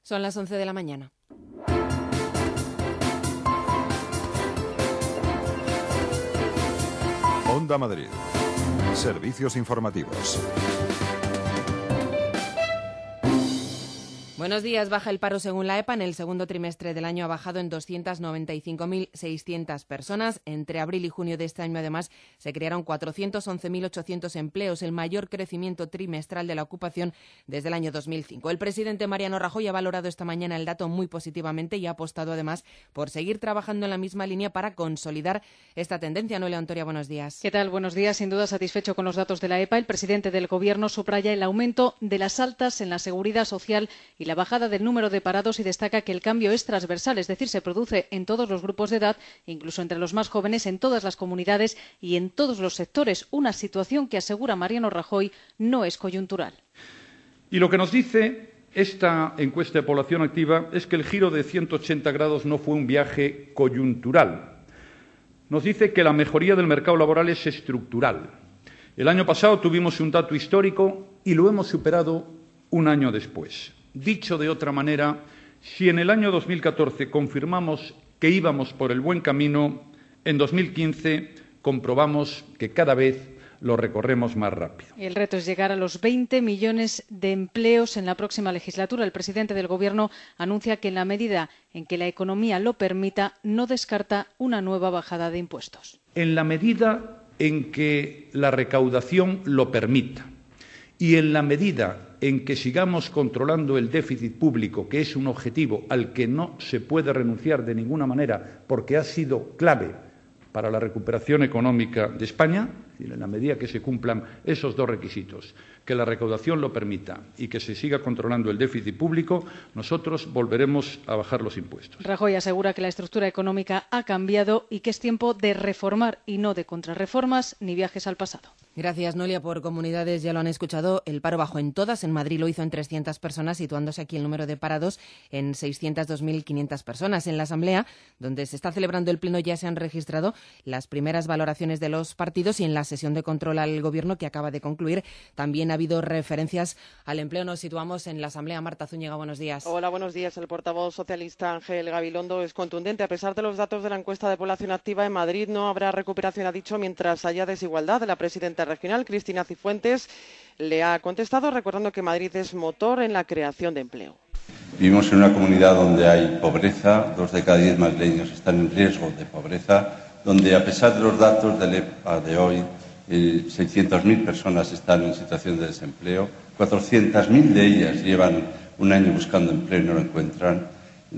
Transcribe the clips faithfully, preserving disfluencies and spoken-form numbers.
Son las once de la mañana. Onda Madrid. Servicios informativos. Buenos días. Baja el paro según la E P A. En el segundo trimestre del año ha bajado en doscientas noventa y cinco mil seiscientas personas. Entre abril y junio de este año, además, se crearon cuatrocientos once mil ochocientos empleos, el mayor crecimiento trimestral de la ocupación desde el año dos mil cinco. El presidente Mariano Rajoy ha valorado esta mañana el dato muy positivamente y ha apostado además por seguir trabajando en la misma línea para consolidar esta tendencia. Noelia Ontoria, buenos días. ¿Qué tal? Buenos días. Sin duda satisfecho con los datos de la E P A. El presidente del Gobierno subraya el aumento de las altas en la seguridad social y la bajada del número de parados y destaca que el cambio es transversal, es decir, se produce en todos los grupos de edad, incluso entre los más jóvenes, en todas las comunidades y en todos los sectores. Una situación que, asegura Mariano Rajoy, no es coyuntural. Y lo que nos dice esta encuesta de población activa es que el giro de ciento ochenta grados no fue un viaje coyuntural. Nos dice que la mejoría del mercado laboral es estructural. El año pasado tuvimos un dato histórico y lo hemos superado un año después. Dicho de otra manera, si en el año dos mil catorce confirmamos que íbamos por el buen camino, en dos mil quince comprobamos que cada vez lo recorremos más rápido. El reto es llegar a los veinte millones de empleos en la próxima legislatura. El presidente del Gobierno anuncia que en la medida en que la economía lo permita, no descarta una nueva bajada de impuestos. En la medida en que la recaudación lo permita y en la medida en que sigamos controlando el déficit público, que es un objetivo al que no se puede renunciar de ninguna manera porque ha sido clave para la recuperación económica de España, en la medida que se cumplan esos dos requisitos, que la recaudación lo permita y que se siga controlando el déficit público, nosotros volveremos a bajar los impuestos. Rajoy asegura que la estructura económica ha cambiado y que es tiempo de reformar y no de contrarreformas ni viajes al pasado. Gracias, Noelia. Por comunidades, ya lo han escuchado, el paro bajó en todas. En Madrid lo hizo en trescientas personas, situándose aquí el número de parados en seiscientos dos mil quinientas personas. En la Asamblea, donde se está celebrando el Pleno, ya se han registrado las primeras valoraciones de los partidos y en la sesión de control al Gobierno que acaba de concluir también ha habido referencias al empleo. Nos situamos en la Asamblea. Marta Zúñiga, buenos días. Hola, buenos días. El portavoz socialista Ángel Gabilondo es contundente. A pesar de los datos de la encuesta de población activa en Madrid, no habrá recuperación, ha dicho, mientras haya desigualdad. La presidenta regional, Cristina Cifuentes, le ha contestado recordando que Madrid es motor en la creación de empleo. Vivimos en una comunidad donde hay pobreza, dos de cada diez madrileños están en riesgo de pobreza, donde a pesar de los datos del E P A de hoy, eh, seiscientas mil personas están en situación de desempleo, cuatrocientas mil de ellas llevan un año buscando empleo y no lo encuentran,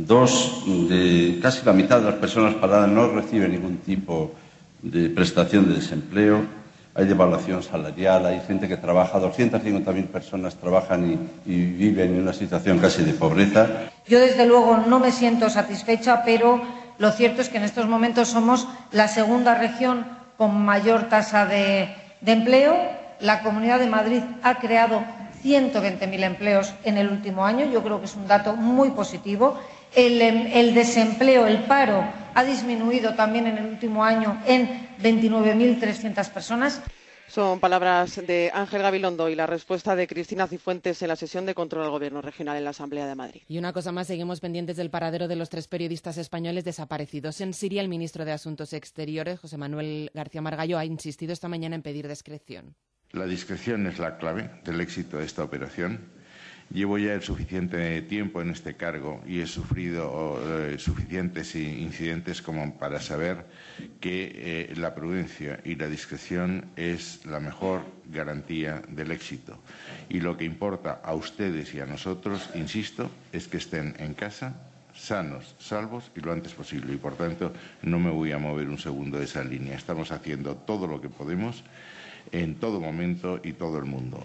dos de casi la mitad de las personas paradas no reciben ningún tipo de prestación de desempleo, hay devaluación salarial, hay gente que trabaja, doscientas cincuenta mil personas trabajan y, y viven en una situación casi de pobreza. Yo desde luego no me siento satisfecha, pero lo cierto es que en estos momentos somos la segunda región con mayor tasa de, de empleo. La Comunidad de Madrid ha creado ciento veinte mil empleos en el último año. Yo creo que es un dato muy positivo. El, el desempleo, el paro, ha disminuido también en el último año en veintinueve mil trescientas personas. Son palabras de Ángel Gabilondo y la respuesta de Cristina Cifuentes en la sesión de control al Gobierno regional en la Asamblea de Madrid. Y una cosa más, seguimos pendientes del paradero de los tres periodistas españoles desaparecidos en Siria. El ministro de Asuntos Exteriores, José Manuel García Margallo, ha insistido esta mañana en pedir discreción. La discreción es la clave del éxito de esta operación. Llevo ya el suficiente tiempo en este cargo y he sufrido eh, suficientes incidentes como para saber que eh, la prudencia y la discreción es la mejor garantía del éxito. Y lo que importa a ustedes y a nosotros, insisto, es que estén en casa, sanos, salvos y lo antes posible. Y por tanto no me voy a mover un segundo de esa línea. Estamos haciendo todo lo que podemos en todo momento y todo el mundo.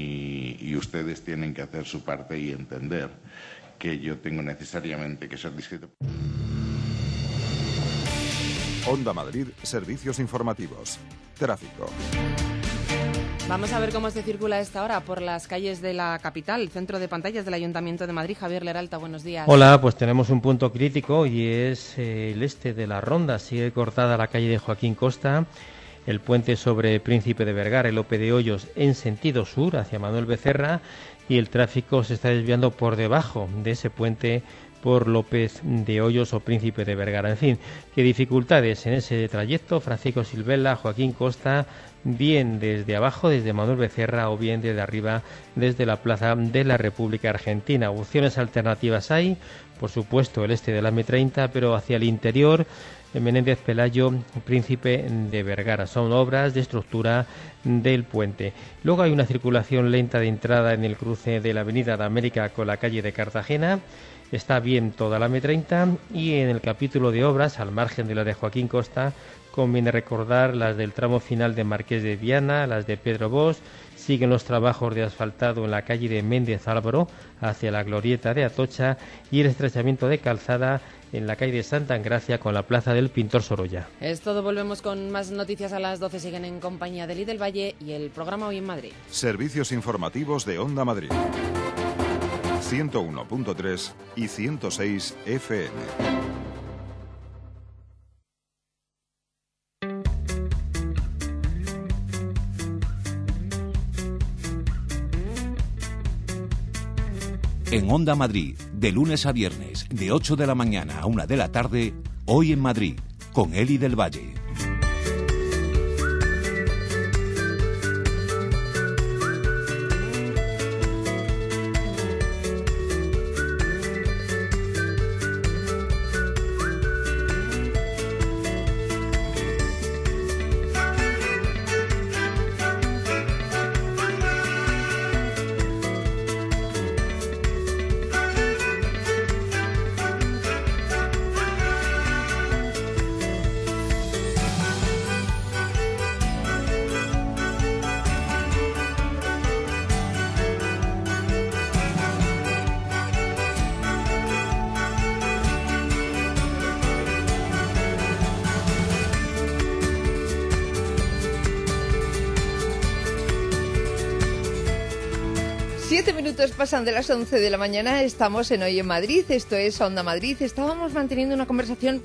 Y, y ustedes tienen que hacer su parte y entender que yo tengo necesariamente que ser discreto. Onda Madrid, servicios informativos. Tráfico. Vamos a ver cómo se circula a esta hora por las calles de la capital, el centro de pantallas del Ayuntamiento de Madrid. Javier Leralta, buenos días. Hola, pues tenemos un punto crítico y es eh, el este de la Ronda. Sigue cortada la calle de Joaquín Costa, el puente sobre Príncipe de Vergara, el Lope de Hoyos en sentido sur hacia Manuel Becerra y el tráfico se está desviando por debajo de ese puente por López de Hoyos o Príncipe de Vergara. En fin, qué dificultades en ese trayecto. Francisco Silvela, Joaquín Costa, bien desde abajo, desde Manuel Becerra, o bien desde arriba, desde la Plaza de la República Argentina. Opciones alternativas hay, por supuesto, el este de la eme treinta, pero hacia el interior, Menéndez Pelayo, Príncipe de Vergara. Son obras de estructura del puente. Luego hay una circulación lenta de entrada en el cruce de la Avenida de América con la calle de Cartagena. Está bien toda la eme treinta, y en el capítulo de obras, al margen de la de Joaquín Costa, conviene recordar las del tramo final de Marqués de Viana, las de Pedro Bosch. Siguen los trabajos de asfaltado en la calle de Méndez Álvaro hacia la glorieta de Atocha, y el estrechamiento de calzada en la calle de Santa Engracia con la plaza del Pintor Sorolla. Es todo, volvemos con más noticias a las doce. Siguen en compañía de Lí del Valle y el programa Hoy en Madrid. Servicios informativos de Onda Madrid. ciento uno punto tres y ciento seis efe eme. En Onda Madrid, de lunes a viernes, de ocho de la mañana a una de la tarde, Hoy en Madrid, con Eli del Valle. Siete minutos pasan de las once de la mañana, estamos en Hoy en Madrid, esto es Onda Madrid. Estábamos manteniendo una conversación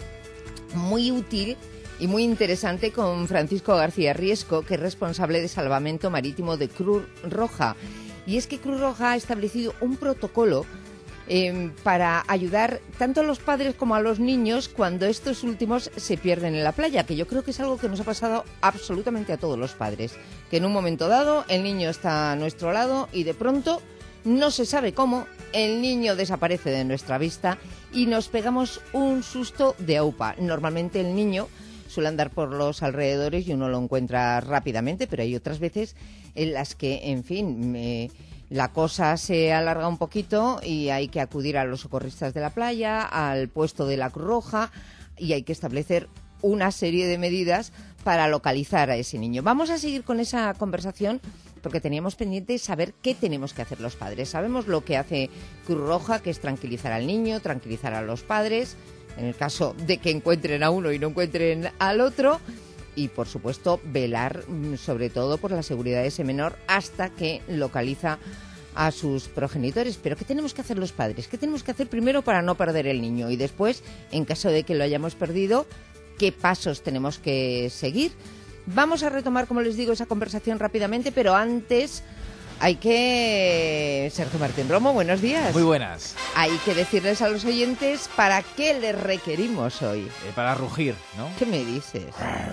muy útil y muy interesante con Francisco García Riesco, que es responsable de salvamento marítimo de Cruz Roja. Y es que Cruz Roja ha establecido un protocolo eh, para ayudar tanto a los padres como a los niños cuando estos últimos se pierden en la playa, que yo creo que es algo que nos ha pasado absolutamente a todos los padres, que en un momento dado el niño está a nuestro lado y de pronto, no se sabe cómo, el niño desaparece de nuestra vista y nos pegamos un susto de aupa. Normalmente el niño suele andar por los alrededores y uno lo encuentra rápidamente, pero hay otras veces en las que, en fin, me... la cosa se alarga un poquito y hay que acudir a los socorristas de la playa, al puesto de la Cruz Roja, y hay que establecer una serie de medidas para localizar a ese niño. Vamos a seguir con esa conversación porque teníamos pendiente saber qué tenemos que hacer los padres. Sabemos lo que hace Cruz Roja, que es tranquilizar al niño, tranquilizar a los padres, en el caso de que encuentren a uno y no encuentren al otro, y por supuesto velar sobre todo por la seguridad de ese menor hasta que localiza a sus progenitores. Pero ¿qué tenemos que hacer los padres? ¿Qué tenemos que hacer primero para no perder el niño? Y después, en caso de que lo hayamos perdido, ¿qué pasos tenemos que seguir? Vamos a retomar, como les digo, esa conversación rápidamente, pero antes hay que... Sergio Martín Romo, buenos días. Muy buenas. Hay que decirles a los oyentes para qué les requerimos hoy. Eh, para rugir, ¿no? ¿Qué me dices?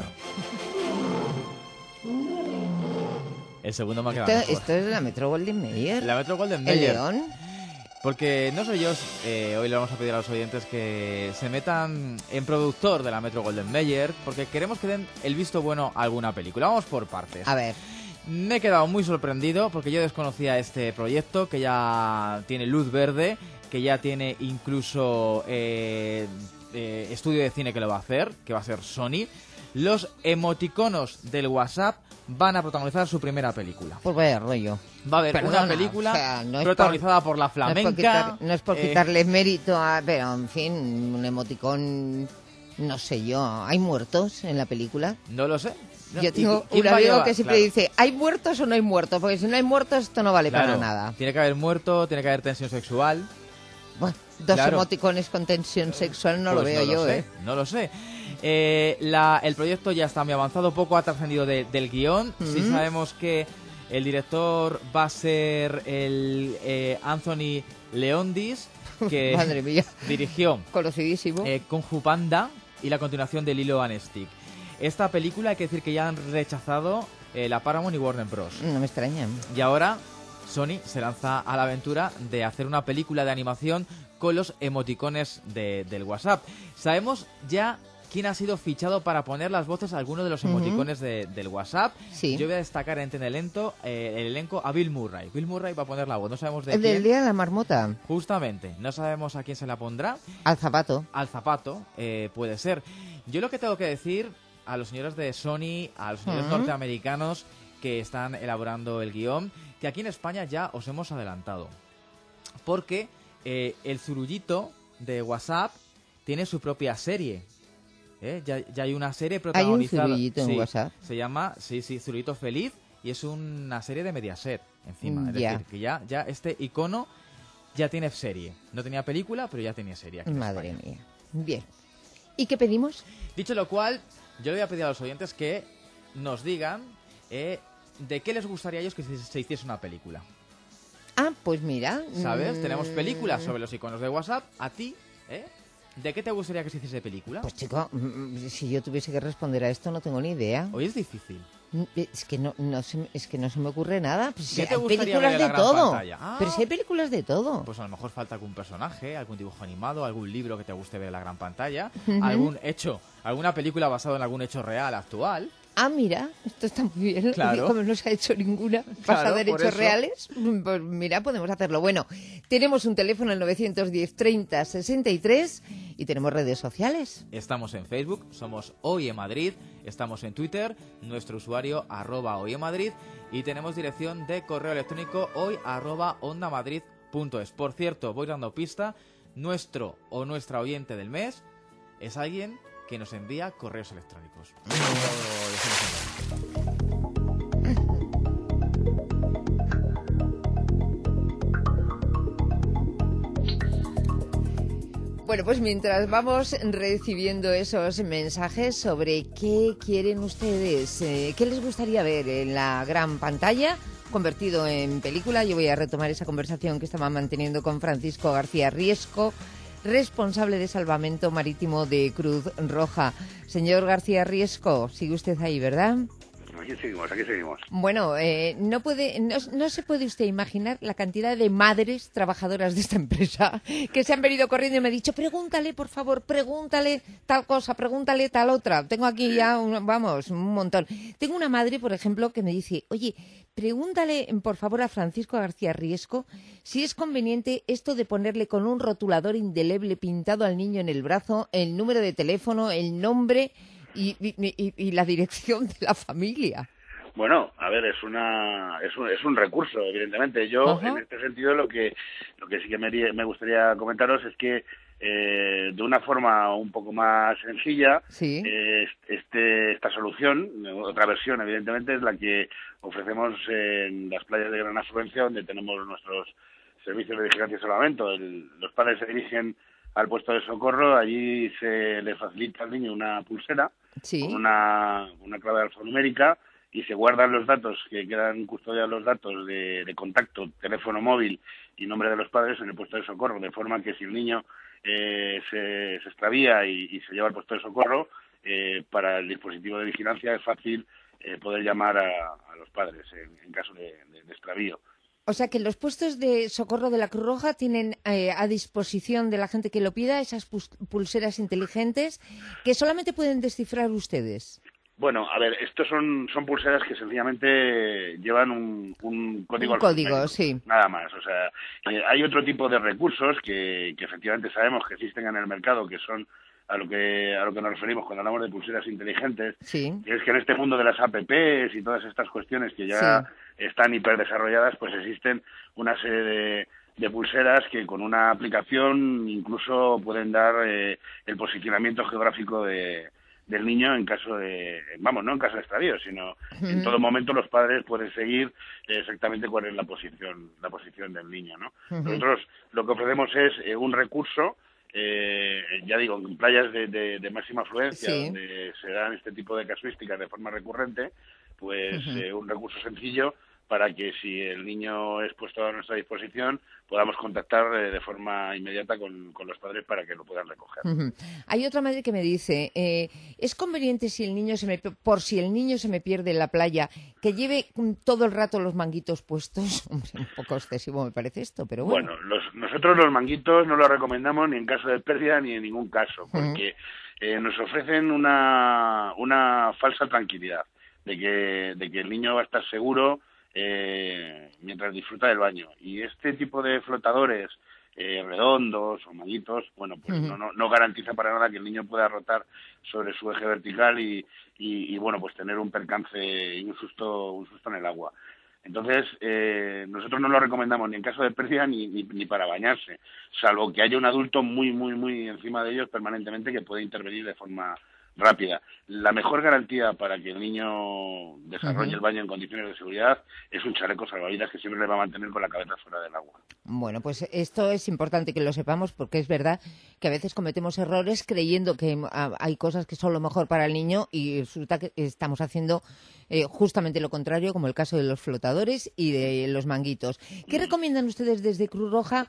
El segundo me ha quedado Esto, mejor. esto es la Metro Golden Mayer. La Metro Golden ¿El Mayer. León? Porque no soy yo, eh, hoy le vamos a pedir a los oyentes que se metan en productor de la Metro Golden Mayer, porque queremos que den el visto bueno a alguna película. Vamos por partes. A ver. Me he quedado muy sorprendido porque yo desconocía este proyecto, que ya tiene luz verde, que ya tiene incluso eh, eh, estudio de cine que lo va a hacer, que va a ser Sony. Los emoticonos del WhatsApp van a protagonizar su primera película. Pues vaya rollo. Va a haber Perdona, una película o sea, no es protagonizada por, por la flamenca. No es por, quitar, no es por eh, quitarle mérito a... Pero, en fin, un emoticón... No sé yo. ¿Hay muertos en la película? No lo sé. No, Yo tengo ¿y, un amigo llevar? que siempre Claro. dice, ¿hay muertos o no hay muertos? Porque si no hay muertos, esto no vale Claro, para nada. Tiene que haber muerto, tiene que haber tensión sexual. Bueno, dos Claro. emoticones con tensión sexual no Pues lo veo no yo, lo sé, ¿eh? No lo sé. Eh, la, el proyecto ya está muy avanzado, poco ha trascendido de, del guión. Mm. Sí sabemos que El director va a ser el eh, Anthony Leondis, que Madre mía. dirigió Conocidísimo. eh, Kung Fu Panda y la continuación de Lilo and Stick. Esta película hay que decir que ya han rechazado eh, la Paramount y Warner Bros. No me extraña. Y ahora Sony se lanza a la aventura de hacer una película de animación con los emoticones de, del WhatsApp. Sabemos ya quién ha sido fichado para poner las voces a algunos de los emoticones uh-huh. de, del WhatsApp. Sí. Yo voy a destacar en el elenco, eh, el elenco a Bill Murray. Bill Murray va a poner la voz, no sabemos de el quién. El del día de la marmota. Justamente, no sabemos a quién se la pondrá. Al zapato. Al zapato, eh, puede ser. Yo lo que tengo que decir a los señores de Sony, a los señores uh-huh. norteamericanos que están elaborando el guión, que aquí en España ya os hemos adelantado. Porque eh, el zurullito de WhatsApp tiene su propia serie. ¿Eh? Ya, ya hay una serie protagonizada. Hay un zurullito sí, en WhatsApp. Se llama, sí, sí, Zurullito Feliz, y es una serie de Mediaset, encima. Es ya. decir, que ya, ya este icono ya tiene serie. No tenía película, pero ya tenía serie aquí en Madre España. mía. Bien. ¿Y qué pedimos? Dicho lo cual, yo le voy a pedir a los oyentes que nos digan eh, de qué les gustaría a ellos que se, se hiciese una película. Ah, pues mira. ¿Sabes? Mmm... Tenemos películas sobre los iconos de WhatsApp. A ti, ¿eh? ¿De qué te gustaría que se hiciese película? Pues chico, si yo tuviese que responder a esto no tengo ni idea. Hoy es difícil. Es que no, no se, es que no se me ocurre nada. Pues ¿Qué si te hay gustaría películas ver en de la gran todo. pantalla? Pero si hay películas de todo. Pues a lo mejor falta algún personaje, algún dibujo animado, algún libro que te guste ver en la gran pantalla, Uh-huh. algún hecho, alguna película basada en algún hecho real actual. Ah, mira, esto está muy bien. Claro. Como no se ha hecho ninguna basada Claro, en por hechos eso. reales, pues mira, podemos hacerlo. Bueno, tenemos un teléfono, el novecientos diez treinta sesenta y tres, y tenemos redes sociales. Estamos en Facebook, somos Hoy en Madrid, estamos en Twitter, nuestro usuario arroba Hoy en Madrid, y tenemos dirección de correo electrónico hoy arroba ondamadrid punto es. Por cierto, voy dando pista, nuestro o nuestra oyente del mes es alguien que nos envía correos electrónicos. Lo Bueno, pues mientras vamos recibiendo esos mensajes sobre qué quieren ustedes, eh, qué les gustaría ver en la gran pantalla, convertido en película, yo voy a retomar esa conversación que estaba manteniendo con Francisco García Riesco, responsable de salvamento marítimo de Cruz Roja. Señor García Riesco, sigue usted ahí, ¿verdad? Aquí seguimos, aquí seguimos. Bueno, eh, no puede, no, no se puede usted imaginar la cantidad de madres trabajadoras de esta empresa que se han venido corriendo y me han dicho, pregúntale, por favor, pregúntale tal cosa, pregúntale tal otra. Tengo aquí ya, un, vamos, un montón. Tengo una madre, por ejemplo, que me dice, oye, pregúntale, por favor, a Francisco García Riesco si es conveniente esto de ponerle con un rotulador indeleble pintado al niño en el brazo el número de teléfono, el nombre y, y, y, y la dirección de la familia. Bueno, a ver, es una es un, es un recurso, evidentemente. Yo, uh-huh. en este sentido, lo que lo que sí que me, me gustaría comentaros es que eh, de una forma un poco más sencilla, sí. eh, este esta solución, otra versión, evidentemente, es la que ofrecemos en las playas de gran afluencia, donde tenemos nuestros servicios de vigilancia y salvamento. El, los padres se dirigen al puesto de socorro, allí se le facilita al niño una pulsera sí. con una, una clave alfanumérica y se guardan los datos, que quedan custodiados los datos de, de contacto, teléfono móvil y nombre de los padres en el puesto de socorro, de forma que si el niño eh, se, se extravía y, y se lleva al puesto de socorro, eh, para el dispositivo de vigilancia es fácil eh, poder llamar a, a los padres en, en caso de, de, de extravío. O sea que los puestos de socorro de la Cruz Roja tienen eh, a disposición de la gente que lo pida esas pulseras inteligentes que solamente pueden descifrar ustedes. Bueno, a ver, estos son son pulseras que sencillamente llevan un, un código. Un código, sí. Nada más. O sea, eh, hay otro tipo de recursos que, que efectivamente sabemos que existen en el mercado, que son a lo que a lo que nos referimos cuando hablamos de pulseras inteligentes. Sí. Que es que en este mundo de las apps y todas estas cuestiones que ya sí. están hiperdesarrolladas, pues existen una serie de de pulseras que con una aplicación incluso pueden dar eh, el posicionamiento geográfico de del niño en caso de, vamos, no en caso de extravío, sino uh-huh. en todo momento los padres pueden seguir exactamente cuál es la posición la posición del niño, ¿no? Uh-huh. Nosotros lo que ofrecemos es eh, un recurso, eh, ya digo, en playas de, de, de máxima afluencia, sí. donde se dan este tipo de casuísticas de forma recurrente, pues uh-huh. eh, un recurso sencillo para que si el niño es puesto a nuestra disposición podamos contactar eh, de forma inmediata con, con los padres para que lo puedan recoger. Uh-huh. Hay otra madre que me dice, eh, ¿es conveniente si el niño se me por si el niño se me pierde en la playa que lleve todo el rato los manguitos puestos? Hombre, un poco excesivo me parece esto, pero bueno. Bueno, los, nosotros los manguitos no los recomendamos ni en caso de pérdida ni en ningún caso, porque uh-huh. eh, nos ofrecen una, una falsa tranquilidad de que, de que el niño va a estar seguro Eh, mientras disfruta del baño. Y este tipo de flotadores eh, redondos o manguitos, bueno, pues uh-huh. no, no, no garantiza para nada que el niño pueda rotar sobre su eje vertical y, y, y bueno, pues tener un percance y un susto, un susto en el agua. Entonces, eh, nosotros no lo recomendamos ni en caso de pérdida ni, ni, ni para bañarse, salvo que haya un adulto muy, muy, muy encima de ellos permanentemente que puede intervenir de forma rápida. La mejor garantía para que el niño desarrolle uh-huh. el baño en condiciones de seguridad es un chaleco salvavidas que siempre le va a mantener con la cabeza fuera del agua. Bueno, pues esto es importante que lo sepamos porque es verdad que a veces cometemos errores creyendo que hay cosas que son lo mejor para el niño y resulta que estamos haciendo eh, justamente lo contrario, como el caso de los flotadores y de los manguitos. ¿Qué recomiendan ustedes desde Cruz Roja?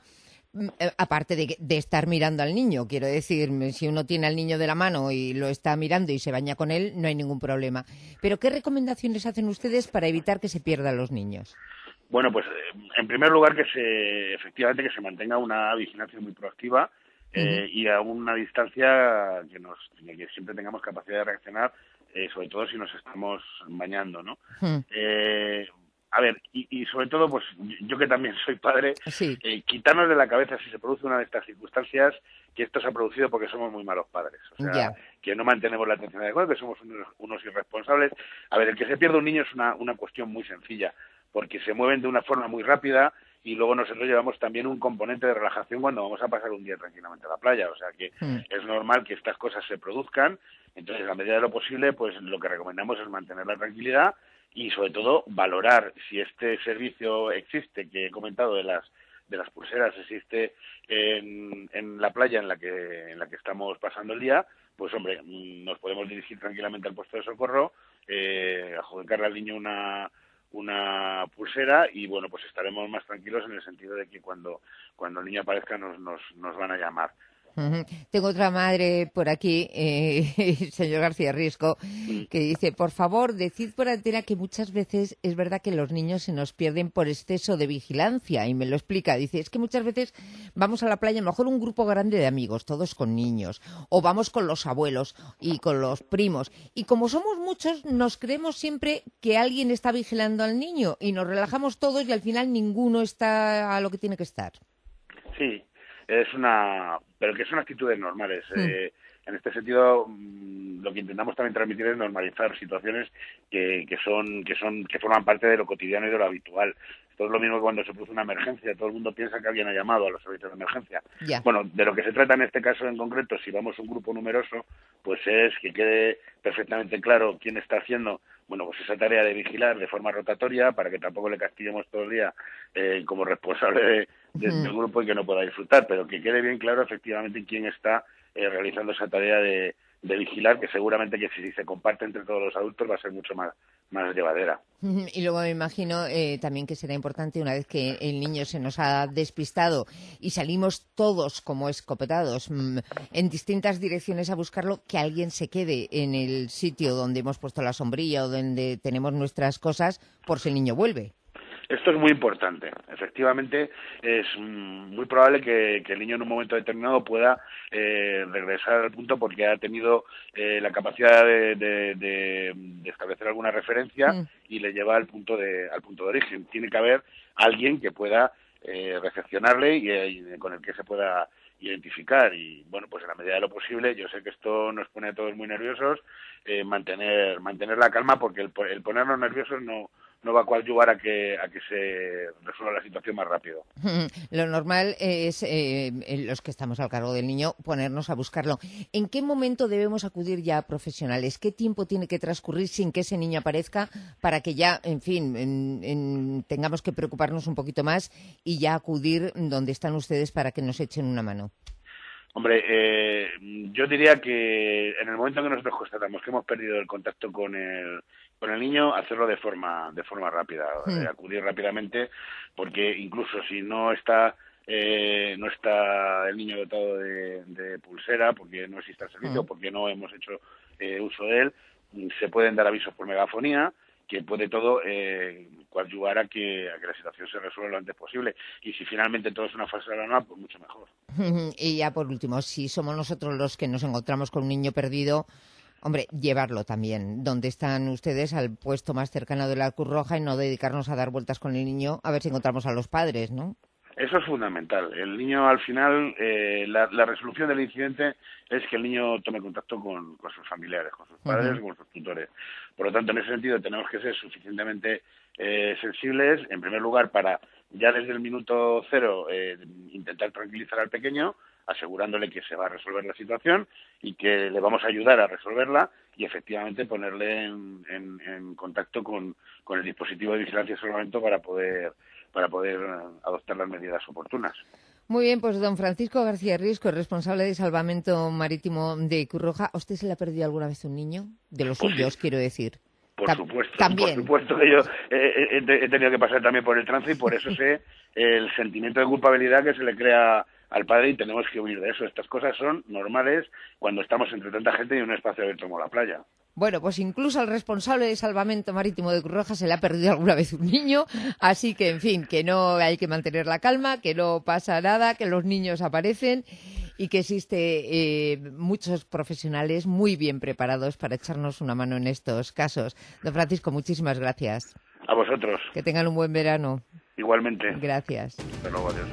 Aparte de, de estar mirando al niño, quiero decir, si uno tiene al niño de la mano y lo está mirando y se baña con él, no hay ningún problema. Pero, ¿qué recomendaciones hacen ustedes para evitar que se pierdan los niños? Bueno, pues en primer lugar que se, efectivamente, que se mantenga una vigilancia muy proactiva eh, uh-huh. y a una distancia que nos, que siempre tengamos capacidad de reaccionar, eh, sobre todo si nos estamos bañando, ¿no? Uh-huh. Eh, A ver, y, y sobre todo, pues yo que también soy padre, sí. eh, quitarnos de la cabeza si se produce una de estas circunstancias que esto se ha producido porque somos muy malos padres. O sea, yeah. que no mantenemos la atención adecuada, que somos unos, unos irresponsables. A ver, el que se pierde un niño es una, una cuestión muy sencilla, porque se mueven de una forma muy rápida y luego nosotros llevamos también un componente de relajación cuando vamos a pasar un día tranquilamente a la playa. O sea, que mm. es normal que estas cosas se produzcan. Entonces, a medida de lo posible, pues lo que recomendamos es mantener la tranquilidad y sobre todo valorar si este servicio existe, que he comentado de las de las pulseras, existe en, en la playa en la que en la que estamos pasando el día, pues hombre, nos podemos dirigir tranquilamente al puesto de socorro, eh, adjudicarle al niño una una pulsera y bueno, pues estaremos más tranquilos en el sentido de que cuando cuando el niño aparezca nos nos, nos van a llamar. Uh-huh. Tengo otra madre por aquí, eh, señor García Riesco, que dice, por favor, decid por antena que muchas veces es verdad que los niños se nos pierden por exceso de vigilancia, y me lo explica. Dice, es que muchas veces vamos a la playa, a lo mejor un grupo grande de amigos, todos con niños, o vamos con los abuelos y con los primos, y como somos muchos, nos creemos siempre que alguien está vigilando al niño, y nos relajamos todos y al final ninguno está a lo que tiene que estar. Sí. Es una, pero que son actitudes normales. Mm. Eh, en este sentido, mmm, lo que intentamos también transmitir es normalizar situaciones que, que son, que son, que forman parte de lo cotidiano y de lo habitual. Esto es lo mismo que cuando se produce una emergencia. Todo el mundo piensa que alguien ha llamado a los servicios de emergencia. Yeah. Bueno, de lo que se trata en este caso en concreto, si vamos un grupo numeroso, pues es que quede perfectamente claro quién está haciendo, bueno, pues esa tarea de vigilar de forma rotatoria para que tampoco le castiguemos todo el día eh, como responsable de, de, mm. del grupo y que no pueda disfrutar, pero que quede bien claro efectivamente quién está eh, realizando esa tarea de, de vigilar, que seguramente que si se comparte entre todos los adultos va a ser mucho más, más llevadera. Y luego me imagino eh, también que será importante, una vez que el niño se nos ha despistado y salimos todos como escopetados mmm, en distintas direcciones a buscarlo, que alguien se quede en el sitio donde hemos puesto la sombrilla o donde tenemos nuestras cosas por si el niño vuelve. Esto es muy importante. Efectivamente, es muy probable que, que el niño en un momento determinado pueda eh, regresar al punto porque ha tenido eh, la capacidad de, de, de, de establecer alguna referencia mm. y le lleva al punto de al punto de origen. Tiene que haber alguien que pueda eh, recepcionarle y, y con el que se pueda identificar. Y bueno, pues en la medida de lo posible, yo sé que esto nos pone a todos muy nerviosos, eh, mantener mantener la calma, porque el, el ponernos nerviosos no no va a coadyuvar a que a que se resuelva la situación más rápido. Lo normal es, eh, los que estamos al cargo del niño, ponernos a buscarlo. ¿En qué momento debemos acudir ya a profesionales? ¿Qué tiempo tiene que transcurrir sin que ese niño aparezca para que ya, en fin, en, en, tengamos que preocuparnos un poquito más y ya acudir donde están ustedes para que nos echen una mano? Hombre, eh, yo diría que en el momento que nosotros constatamos que hemos perdido el contacto con el con el niño, hacerlo de forma de forma rápida, Mm. eh, acudir rápidamente, porque incluso si no está eh, no está el niño dotado de, de pulsera, porque no existe el servicio, Mm. porque no hemos hecho eh, uso de él, se pueden dar avisos por megafonía, que puede todo eh, coadyuvar a que, a que la situación se resuelva lo antes posible. Y si finalmente todo es una falsa alarma, pues mucho mejor. Y ya por último, si somos nosotros los que nos encontramos con un niño perdido, hombre, llevarlo también. ¿Dónde están ustedes? Al puesto más cercano de la Cruz Roja y no dedicarnos a dar vueltas con el niño a ver si encontramos a los padres, ¿no? Eso es fundamental. El niño, al final, eh, la, la resolución del incidente es que el niño tome contacto con, con sus familiares, con sus padres, Uh-huh. con sus tutores. Por lo tanto, en ese sentido, tenemos que ser suficientemente eh, sensibles, en primer lugar, para ya desde el minuto cero eh, intentar tranquilizar al pequeño, asegurándole que se va a resolver la situación y que le vamos a ayudar a resolverla y efectivamente ponerle en, en, en contacto con, con el dispositivo de vigilancia y salvamento para poder para poder adoptar las medidas oportunas. Muy bien, pues don Francisco García Risco, responsable de Salvamento Marítimo de Cruz Roja. ¿A usted se le ha perdido alguna vez un niño? De los Pues suyos, sí. quiero decir. Por Ta- supuesto, también. por supuesto que yo eh, he, he tenido que pasar también por el trance y por eso sé el sentimiento de culpabilidad que se le crea al padre y tenemos que huir de eso. Estas cosas son normales cuando estamos entre tanta gente y en un espacio abierto como la playa. Bueno, pues incluso al responsable de Salvamento Marítimo de Cruz Roja se le ha perdido alguna vez un niño, así que, en fin, que no hay que mantener la calma, que no pasa nada, que los niños aparecen y que existe eh, muchos profesionales muy bien preparados para echarnos una mano en estos casos. Don Francisco, muchísimas gracias. A vosotros. Que tengan un buen verano. Igualmente. Gracias. Hasta luego, adiós.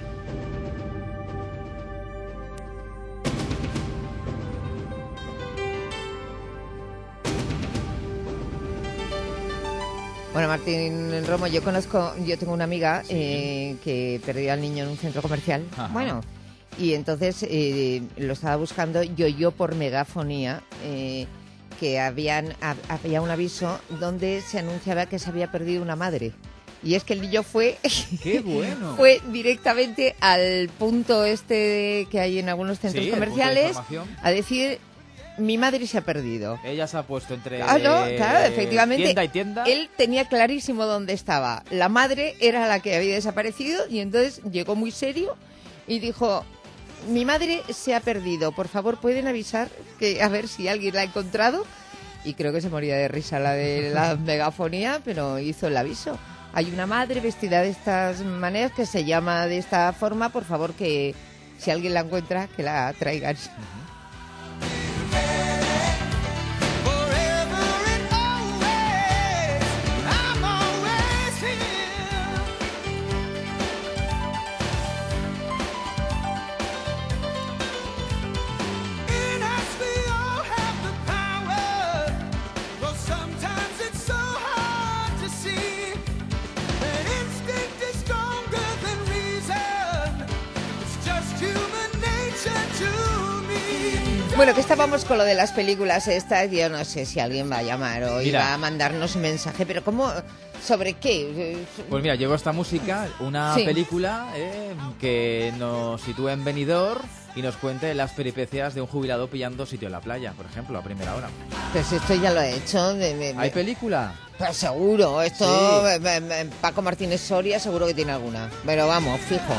Bueno, Martín Romo, yo conozco, yo tengo una amiga eh, que perdió al niño en un centro comercial. Ajá. Bueno, y entonces eh, lo estaba buscando yo yo por megafonía, eh, que habían ha- había un aviso donde se anunciaba que se había perdido una madre. Y es que el niño fue ¡Qué bueno! fue directamente al punto este que hay en algunos centros Sí, el punto de comerciales información. a decir: mi madre se ha perdido. Ella se ha puesto entre Ah, no, claro, efectivamente. tienda y tienda. Él tenía clarísimo dónde estaba. La madre era la que había desaparecido y entonces llegó muy serio y dijo: mi madre se ha perdido, por favor, ¿pueden avisar que a ver si alguien la ha encontrado? Y creo que se moría de risa la de la megafonía, pero hizo el aviso. Hay una madre vestida de estas maneras que se llama de esta forma, por favor, que si alguien la encuentra, que la traigan. Bueno, que estábamos con lo de las películas estas. Yo no sé si alguien va a llamar o Mira. iba a mandarnos un mensaje, pero ¿cómo? ¿Sobre qué? Pues mira, llegó esta música, una Sí. película eh, que nos sitúa en Benidorm y nos cuente las peripecias de un jubilado pillando sitio en la playa, por ejemplo, a primera hora. Pues esto ya lo he hecho. de- de- de- ¿Hay película? Pues seguro, esto Sí. eh, eh, eh, Paco Martínez Soria seguro que tiene alguna. Pero vamos, fijo.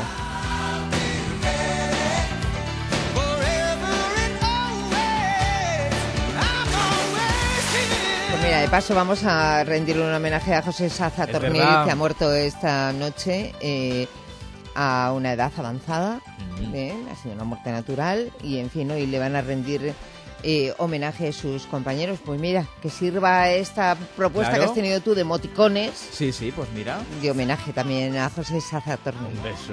Pues mira, de paso vamos a rendirle un homenaje a José Saza Es Tornil, verdad. que ha muerto esta noche eh, a una edad avanzada. Mm. ¿eh? Ha sido una muerte natural y, en fin, hoy le van a rendir eh, homenaje a sus compañeros. Pues mira, que sirva esta propuesta Claro. que has tenido tú de emoticones Sí, sí, pues mira. de homenaje también a José Saza Tornil. Un beso.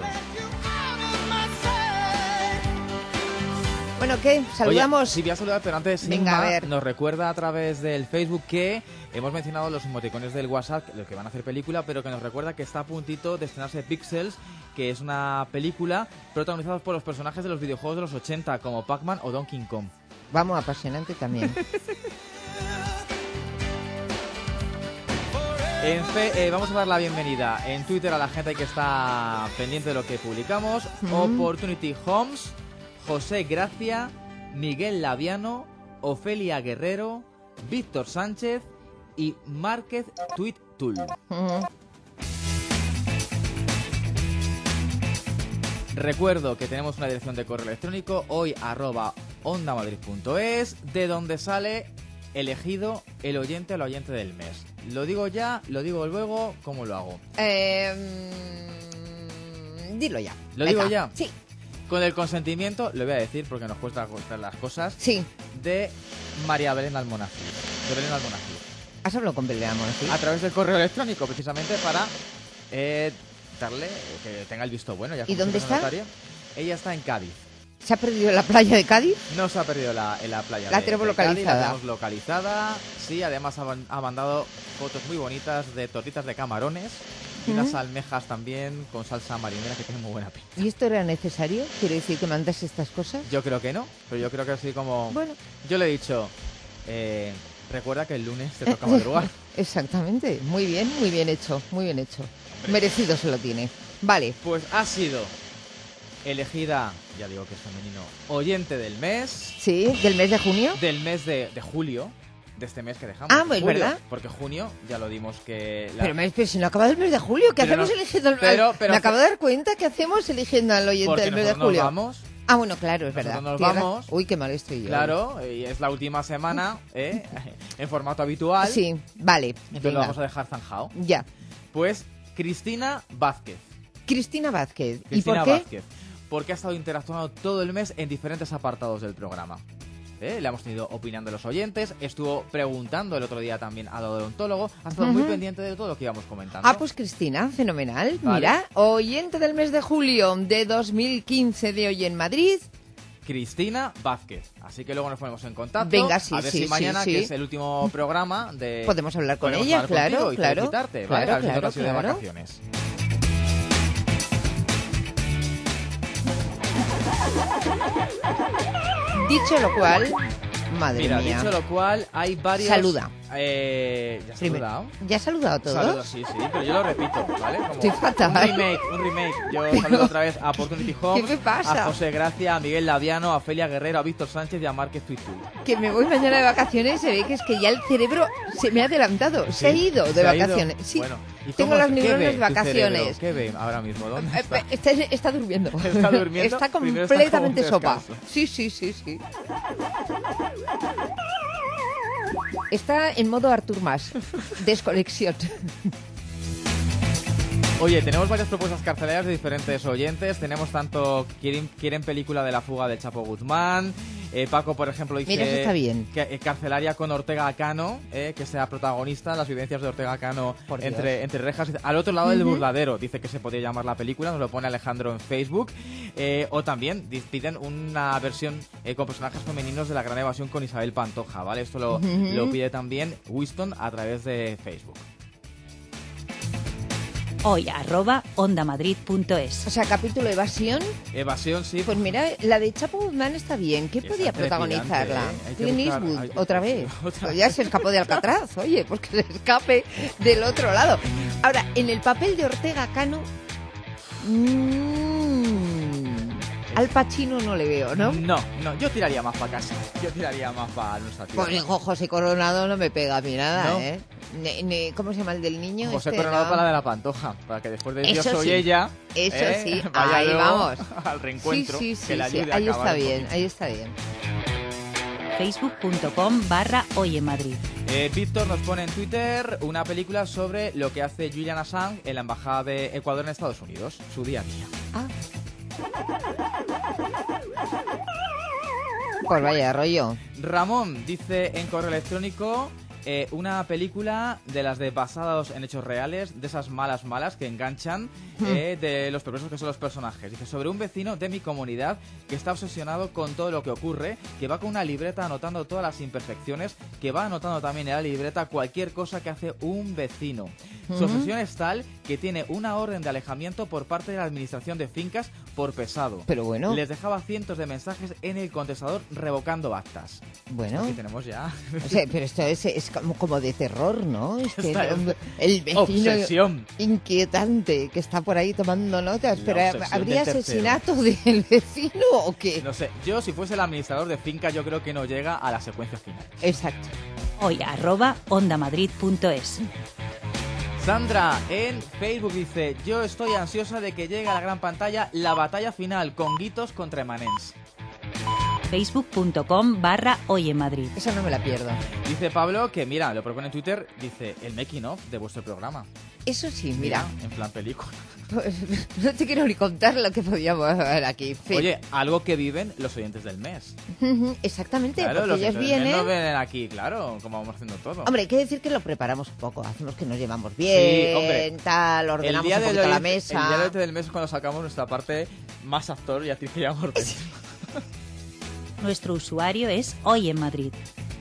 Bueno, ¿qué? ¿Saludamos? Oye, sí, voy a saludar, pero antes Venga, Inma a ver. nos recuerda a través del Facebook que hemos mencionado los emoticones del WhatsApp, los que van a hacer película, pero que nos recuerda que está a puntito de estrenarse Pixels, que es una película protagonizada por los personajes de los videojuegos de los ochenta, como Pac-Man o Donkey Kong. Vamos, apasionante también. En fe, eh, vamos a dar la bienvenida en Twitter a la gente que está pendiente de lo que publicamos. Mm. Opportunity Homes, José Gracia, Miguel Laviano, Ofelia Guerrero, Víctor Sánchez y Market Tweet Tool. Uh-huh. Recuerdo que tenemos una dirección de correo electrónico, hoy arroba ondamadrid punto es, de donde sale elegido el oyente o la oyente del mes. Lo digo ya, lo digo luego, ¿cómo lo hago? Eh, dilo ya. ¿Lo Venga. digo ya? Sí. Con el consentimiento, lo voy a decir porque nos cuesta contar las cosas. Sí. De María Belén Almonacid. De Belén Almonacid. ¿Has hablado con Belén Almonacid? A través del correo electrónico, precisamente para eh, darle que tenga el visto bueno. Ya ¿Y dónde está? Notaria. Ella está en Cádiz. ¿Se ha perdido en la playa de Cádiz? No se ha perdido la, en la playa La de, tenemos de Cádiz, localizada. la tenemos localizada. Sí, además ha, ha mandado fotos muy bonitas de tortitas de camarones y ¿Mm? unas almejas también con salsa marinera que tienen muy buena pinta. ¿Y esto era necesario? ¿Quiere decir que mandas estas cosas? Yo creo que no, pero yo creo que así como... Bueno. Yo le he dicho, eh, recuerda que el lunes te toca madrugar. Exactamente. Muy bien, muy bien hecho, muy bien hecho. Merecido se lo tiene. Vale. Pues ha sido elegida, ya digo que es femenino, oyente del mes. Sí, del mes de junio. Del mes de, de julio. De este mes que dejamos. Ah, pues julio, verdad. Porque junio ya lo dimos que... La... Pero, me- pero si no ha acabado el mes de julio, ¿qué Pero hacemos no- eligiendo al pero- pero- Me acabo de dar cuenta que hacemos eligiendo al oyente Porque del mes de nosotros julio. nos vamos. Ah, bueno, claro, es verdad. Nosotros nos Tierra- vamos. Uy, qué mal estoy yo. Claro, y es la última semana, ¿eh? En formato habitual. Sí, vale. Entonces venga. lo vamos a dejar zanjado. Ya. Pues Cristina Vázquez. Cristina Vázquez. ¿Y Cristina por qué? Vázquez. Porque ha estado interactuando todo el mes en diferentes apartados del programa. ¿Eh? Le hemos tenido opinión de los oyentes, estuvo preguntando el otro día también al odontólogo, ha estado muy Ujú. pendiente de todo lo que íbamos comentando. Ah, pues Cristina, fenomenal. Vale. Mira, oyente del mes de julio de dos mil quince de Hoy en Madrid. Cristina Vázquez. Así que luego nos ponemos en contacto. Venga, sí, a ver sí, si sí, mañana, sí. que es el último programa de... Podemos hablar con podemos ella, hablar claro, contigo y claro, felicitarte, claro, ¿vale? A ver si no te claro, has ido de claro. vacaciones. Dicho lo cual, madre Mira, mía. dicho lo cual, hay varios... Saluda. Eh, ¿Ya has Primero, saludado? ¿ya has saludado a todos? Saludos, sí, sí, pero yo lo repito, ¿vale? Como Estoy fatal. Un remake, un remake. Yo saludo otra vez a Opportunity Homes, ¿Qué me pasa? a José Gracia, a Miguel Laviano, a Felia Guerrero, a Víctor Sánchez y a Márquez Tuitú. Que me voy mañana de vacaciones y se ve que es que ya el cerebro se me ha adelantado. Se ha ido de ¿Se ha ido? vacaciones. Sí, Bueno, ¿y tengo cómo- las qué neuronas ve de tu vacaciones. cerebro? ¿Qué ve ahora mismo? ¿Dónde Eh, está? eh, Está, está durmiendo. ¿Está durmiendo? Está Primero está completamente como un sopa. descanso. Sí, sí, sí, sí. Está en modo Artur Mas. Desconexión. Oye, tenemos varias propuestas carceleras de diferentes oyentes. Tenemos tanto quieren, quieren película de la fuga del Chapo Guzmán. Eh, Paco, por ejemplo, dice Mira, eso está bien. que eh, carcelaria con Ortega Cano, eh, que sea protagonista, las vivencias de Ortega Cano Por Dios. entre, entre rejas. Al otro lado del Ujú. burladero, dice que se podría llamar la película, nos lo pone Alejandro en Facebook. Eh, o también di- piden una versión eh, con personajes femeninos de La Gran Evasión con Isabel Pantoja, ¿vale? Esto lo, Ujú. lo pide también Winston a través de Facebook. Hoy arroba ondamadrid punto es. O sea, capítulo Evasión. Evasión, sí. Pues mira, la de Chapo Guzmán está bien. ¿Qué Está podía trepidante, protagonizarla? ¿eh? Hay que Clint buscar- Eastwood, hay que- otra vez. otra Pues ya se escapó de Alcatraz, oye, pues que se escape del otro lado. Ahora, en el papel de Ortega Cano, mmm, Al Pacino no le veo, ¿no? No, no, yo tiraría más para casa. Yo tiraría más para nuestra tierra. Pues hijo, José Coronado no me pega a mí nada, ¿No? ¿eh? Ni- ni- ¿Cómo se llama el del niño? José este, Coronado no? para la de la Pantoja, para que después de Yo Eso soy sí. ella, Eso ¿eh? sí, vaya ahí luego vamos. al reencuentro, Sí, sí, sí, que le sí, ayude a ahí acabar está un bien, poquito. ahí está bien. facebook.com barra Hoy en Madrid. Eh, Víctor nos pone en Twitter una película sobre lo que hace Julian Assange en la embajada de Ecuador en Estados Unidos, su día a día. Ah. Pues vaya rollo. Ramón dice en correo electrónico eh, una película de las de basados en hechos reales, de esas malas malas que enganchan, eh, de los perversos que son los personajes. Dice, sobre un vecino de mi comunidad que está obsesionado con todo lo que ocurre, que va con una libreta anotando todas las imperfecciones, que va anotando también en la libreta cualquier cosa que hace un vecino. Su Ujú. obsesión es tal que tiene una orden de alejamiento por parte de la administración de fincas por pesado. Pero bueno. Les dejaba cientos de mensajes en el contestador revocando actas. Bueno. Aquí tenemos ya. O sea, pero esto es, es como, como de terror, ¿no? Es que Esta el, es el vecino obsesión. inquietante que está por ahí tomando notas. La Pero obsesión ¿habría del tercero. asesinato del vecino o qué? No sé, yo si fuese el administrador de finca yo creo que no llega a la secuencia final. Exacto. Hoy arroba ondamadrid punto es. Sandra en Facebook dice: yo estoy ansiosa de que llegue a la gran pantalla la batalla final con Guitos contra Emanens. Facebook.com barra Hoy en Madrid. Esa no me la pierdo. Dice Pablo que, mira, lo propone en Twitter, dice el making of de vuestro programa. Eso sí, mira. mira en plan película. Pues, no te quiero ni contar lo que podíamos ver aquí. Sí. Oye, algo que viven los oyentes del mes. Exactamente, claro, porque ellos vienen... no vienen aquí, claro, como vamos haciendo todo. Hombre, hay que decir que lo preparamos un poco, hacemos que nos llevamos bien, sí, hombre, tal, ordenamos un poquito la mesa. El día del, del mes es cuando sacamos nuestra parte más actor y actriz que llevamos bien. Nuestro usuario es Hoy en Madrid.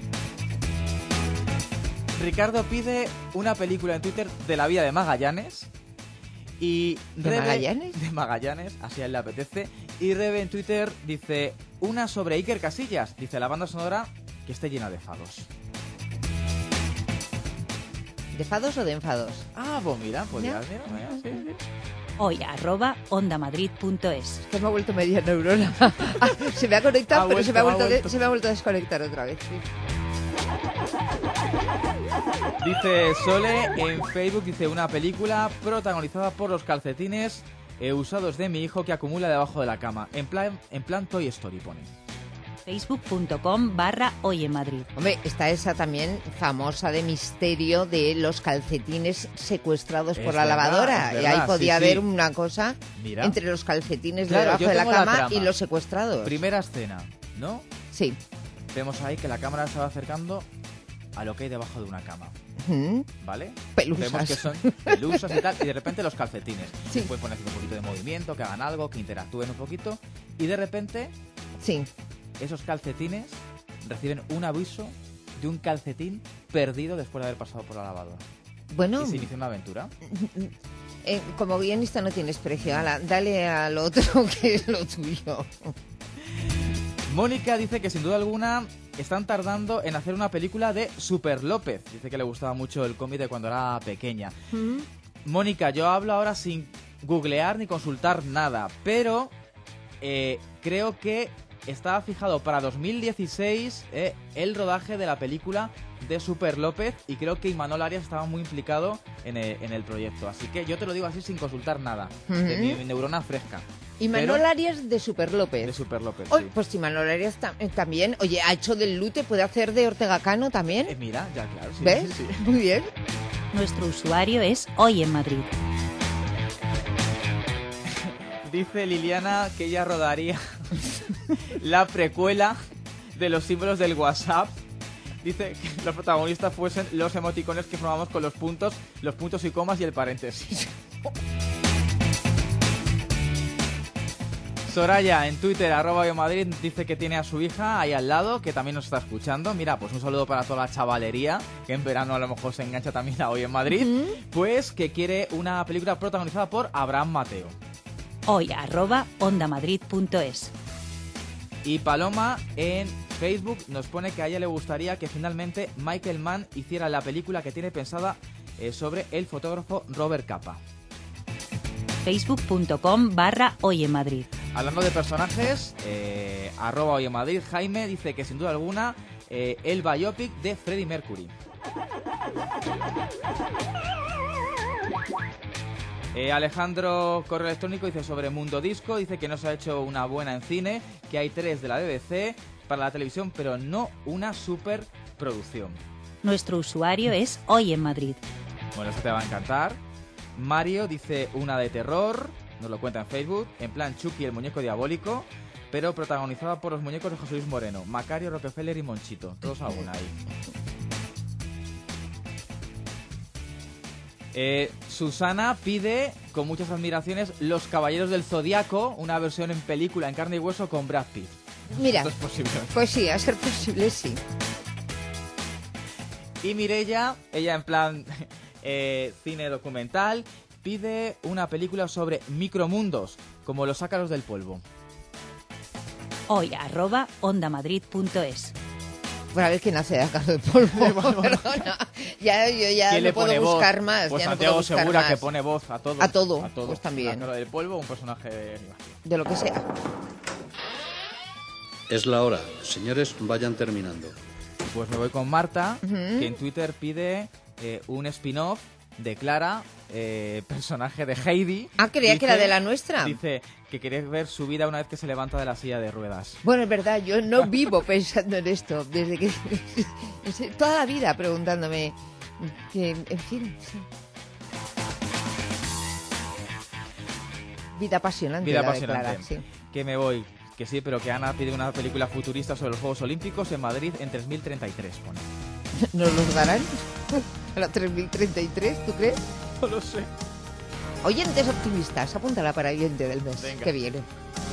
Ricardo pide una película en Twitter de la vida de Magallanes. Y ¿De Rebe, Magallanes? De Magallanes, así a él le apetece. Y Rebe en Twitter dice: una sobre Iker Casillas. Dice: la banda sonora que esté llena de fados. ¿De fados o de enfados? Ah, pues mira, pues ya, mira, mira, sí, sí. Hoy arroba ondamadrid punto es. Que me ha vuelto media neurona. Se me ha conectado, ha pero vuelto, se, me ha vuelto ha vuelto. De, se me ha vuelto a desconectar otra vez. Sí. Dice Sole en Facebook, dice: una película protagonizada por los calcetines eh, usados de mi hijo que acumula debajo de la cama. En plan, en plan Toy Story pone. Facebook.com barra Hoy en Madrid. Hombre, está esa también famosa de misterio de los calcetines secuestrados Es por la verdad, lavadora. es Y ahí verdad, podía sí, haber sí. una cosa Mira. entre los calcetines Claro, debajo yo de la tengo la cama trama. y los secuestrados. Primera escena, ¿no? Sí. Vemos ahí que la cámara se va acercando a lo que hay debajo de una cama. Ujú. ¿Vale? Pelusas. Vemos que son pelusas y tal, y de repente los calcetines. Sí. Después ponen un poquito de movimiento, que hagan algo, que interactúen un poquito, y de repente Sí. esos calcetines reciben un aviso de un calcetín perdido después de haber pasado por la lavadora. Bueno, Y se inicia una aventura. eh, como guionista no tienes precio. Ala, dale al otro que es lo tuyo. Mónica dice que sin duda alguna están tardando en hacer una película de Super López. Dice que le gustaba mucho el cómic de cuando era pequeña. Mm. Mónica, yo hablo ahora sin googlear ni consultar nada, pero eh, creo que estaba fijado para dos mil dieciséis eh, el rodaje de la película de Super López, y creo que Imanol Arias estaba muy implicado en el, en el proyecto. Así que yo te lo digo así sin consultar nada, de mi, mi neurona fresca. Y Manuel Pero- Arias de Super López. De Super López, Oye, sí. pues si Manuel Arias ta- eh, también, oye, ha hecho del Lute, puede hacer de Ortega Cano también. Eh, mira, ya claro, sí, ¿Ves? sí, sí. Muy bien. Nuestro usuario es Hoy en Madrid. Dice Liliana que ella rodaría la precuela de los símbolos del WhatsApp. Dice que los protagonistas fuesen los emoticones que formamos con los puntos, los puntos y comas y el paréntesis. Soraya en Twitter, arroba Yo Madrid, dice que tiene a su hija ahí al lado, que también nos está escuchando. Mira, pues un saludo para toda la chavalería, que en verano a lo mejor se engancha también a Hoy en Madrid. Pues que quiere una película protagonizada por Abraham Mateo. Hoy arroba ondamadrid punto es. Y Paloma en Facebook nos pone que a ella le gustaría que finalmente Michael Mann hiciera la película que tiene pensada eh, sobre el fotógrafo Robert Capa. Facebook.com barra Hoy en Madrid. Hablando de personajes, eh, arroba Hoy en Madrid, Jaime dice que sin duda alguna eh, el biopic de Freddie Mercury. Eh, Alejandro, correo electrónico, dice sobre Mundo Disco, dice que no se ha hecho una buena en cine, que hay tres de la B B C para la televisión, pero no una superproducción. Nuestro usuario es Hoy en Madrid. Bueno, eso te va a encantar. Mario dice una de terror, nos lo cuenta en Facebook, en plan Chucky el muñeco diabólico, pero protagonizada por los muñecos de José Luis Moreno, Macario, Rockefeller y Monchito, todos a una ahí. Eh, Susana pide, con muchas admiraciones, Los Caballeros del Zodiaco, una versión en película en carne y hueso con Brad Pitt. Mira, Esto es posible. pues sí, a ser posible, sí. Y Mireia, ella en plan eh, cine documental, pide una película sobre micromundos, como los ácaros del polvo. Hoy arroba ondamadrid punto es. Bueno, a ver quién hace acá del polvo. Perdona. Ya, yo ya ¿Quién no le puedo pone voz? buscar más. Pues ya no Santiago puedo buscar Segura, más. que pone voz a todo. A todo, A todo. pues también. El ácaro del polvo, un personaje... De lo que sea. Es la hora. Señores, vayan terminando. Pues me voy con Marta, Ujú. que en Twitter pide eh, un spin-off de Clara, eh, personaje de Heidi. Ah, creía que era de la nuestra. Dice que quiere ver su vida una vez que se levanta de la silla de ruedas. Bueno, es verdad, yo no vivo pensando en esto, desde que... toda la vida preguntándome, que, en fin... Sí. Vida apasionante. Vida la de apasionante. Clara, sí. Que me voy, que sí, pero que Ana pide una película futurista sobre los Juegos Olímpicos en Madrid en tres mil treinta y tres, pone. ¿Nos los darán? ¿A la tres mil treinta y tres, tú crees? No lo sé. Oyentes optimistas, apúntala para oyente del mes. Venga. Que viene.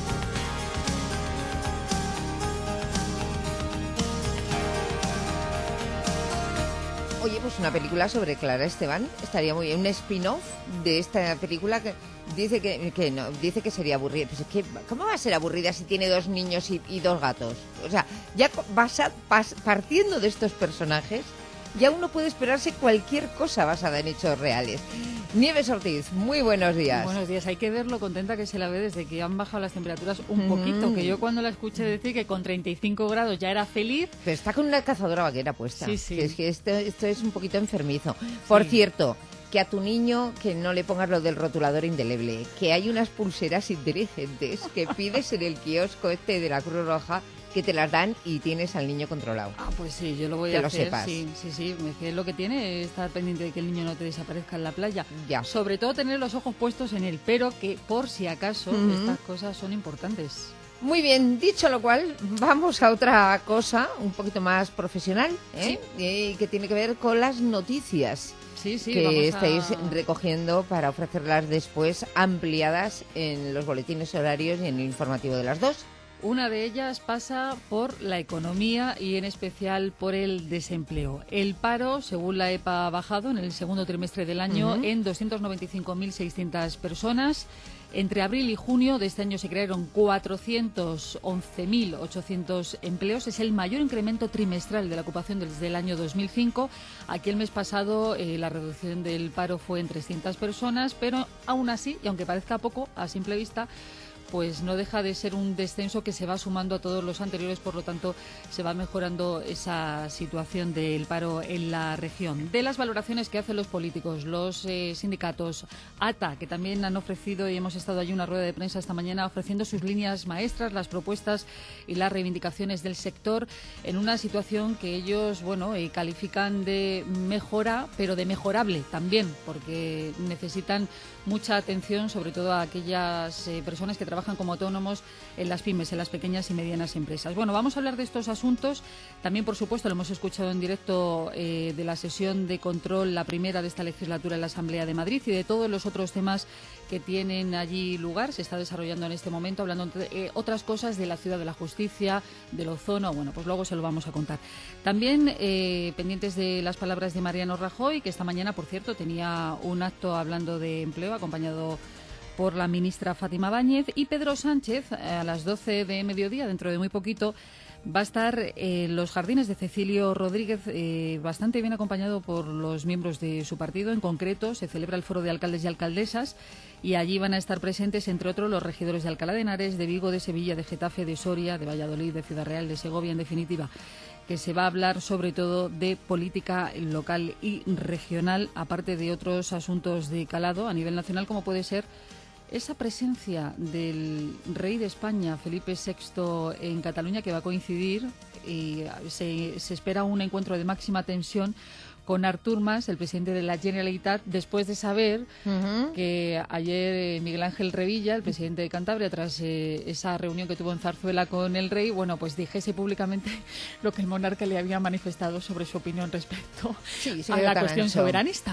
Oye, pues una película sobre Clara Esteban estaría muy bien, un spin-off de esta película que dice que, que no, dice que sería aburrida. Pues es que, ¿cómo va a ser aburrida si tiene dos niños y, y dos gatos? O sea, ya basa, pas, partiendo de estos personajes, ya uno puede esperarse cualquier cosa basada en hechos reales. Nieves Ortiz, muy buenos días. Buenos días, hay que ver lo contenta que se la ve desde que han bajado las temperaturas un Mm. poquito, que yo cuando la escuché decir que con treinta y cinco grados ya era feliz. Pero está con una cazadora vaquera puesta. Sí, sí. Que es que esto, esto es un poquito enfermizo. Por Sí. cierto, que a tu niño que no le pongas lo del rotulador indeleble, que hay unas pulseras inteligentes que pides en el kiosco este de la Cruz Roja, que te las dan y tienes al niño controlado. Ah, pues sí, yo lo voy que a lo hacer. sepas. Sí, sí, sí. Es que lo que tiene es estar pendiente de que el niño no te desaparezca en la playa. Ya. Sobre todo tener los ojos puestos en él, pero que por si acaso Ujú. estas cosas son importantes. Muy bien, dicho lo cual, vamos a otra cosa un poquito más profesional, ¿eh? Eh, que tiene que ver con las noticias. Sí, sí, que vamos a- estáis recogiendo para ofrecerlas después ampliadas en los boletines horarios y en el informativo de las dos. Una de ellas pasa por la economía y en especial por el desempleo. El paro, según la EPA, ha bajado en el segundo trimestre del año Ujú. en doscientos noventa y cinco mil seiscientas personas. Entre abril y junio de este año se crearon cuatrocientos once mil ochocientos empleos. Es el mayor incremento trimestral de la ocupación desde el año dos mil cinco. Aquí el mes pasado eh, la reducción del paro fue en trescientas personas, pero aún así, y aunque parezca poco a simple vista, pues no deja de ser un descenso que se va sumando a todos los anteriores, por lo tanto se va mejorando esa situación del paro en la región. De las valoraciones que hacen los políticos, los eh, sindicatos, A T A, que también han ofrecido, y hemos estado allí una rueda de prensa esta mañana, ofreciendo sus líneas maestras, las propuestas y las reivindicaciones del sector, en una situación que ellos, bueno, eh, califican de mejora, pero de mejorable también, porque necesitan mucha atención, sobre todo a aquellas eh, personas que trabajan como autónomos en las pymes, en las pequeñas y medianas empresas. Bueno, vamos a hablar de estos asuntos. También, por supuesto, lo hemos escuchado en directo eh, de la sesión de control, la primera de esta legislatura en la Asamblea de Madrid, y de todos los otros temas que tienen allí lugar. Se está desarrollando en este momento, hablando de eh, otras cosas de la Ciudad de la Justicia, del Ozono. Bueno, pues luego se lo vamos a contar. También eh, pendientes de las palabras de Mariano Rajoy, que esta mañana, por cierto, tenía un acto hablando de empleo, acompañado por la ministra Fátima Báñez, y Pedro Sánchez, a las doce de mediodía, dentro de muy poquito, va a estar en los jardines de Cecilio Rodríguez, eh, bastante bien acompañado por los miembros de su partido. En concreto, se celebra el foro de alcaldes y alcaldesas, y allí van a estar presentes, entre otros, los regidores de Alcalá de Henares, de Vigo, de Sevilla, de Getafe, de Soria, de Valladolid, de Ciudad Real, de Segovia, en definitiva, que se va a hablar sobre todo de política local y regional, aparte de otros asuntos de calado a nivel nacional, como puede ser esa presencia del rey de España, Felipe sexto, en Cataluña, que va a coincidir, y se, se espera un encuentro de máxima tensión con Artur Mas, el presidente de la Generalitat, después de saber uh-huh. que ayer eh, Miguel Ángel Revilla, el presidente de Cantabria, tras eh, esa reunión que tuvo en Zarzuela con el rey, bueno, pues dijese públicamente lo que el monarca le había manifestado sobre su opinión respecto sí, a la cuestión ancho. soberanista.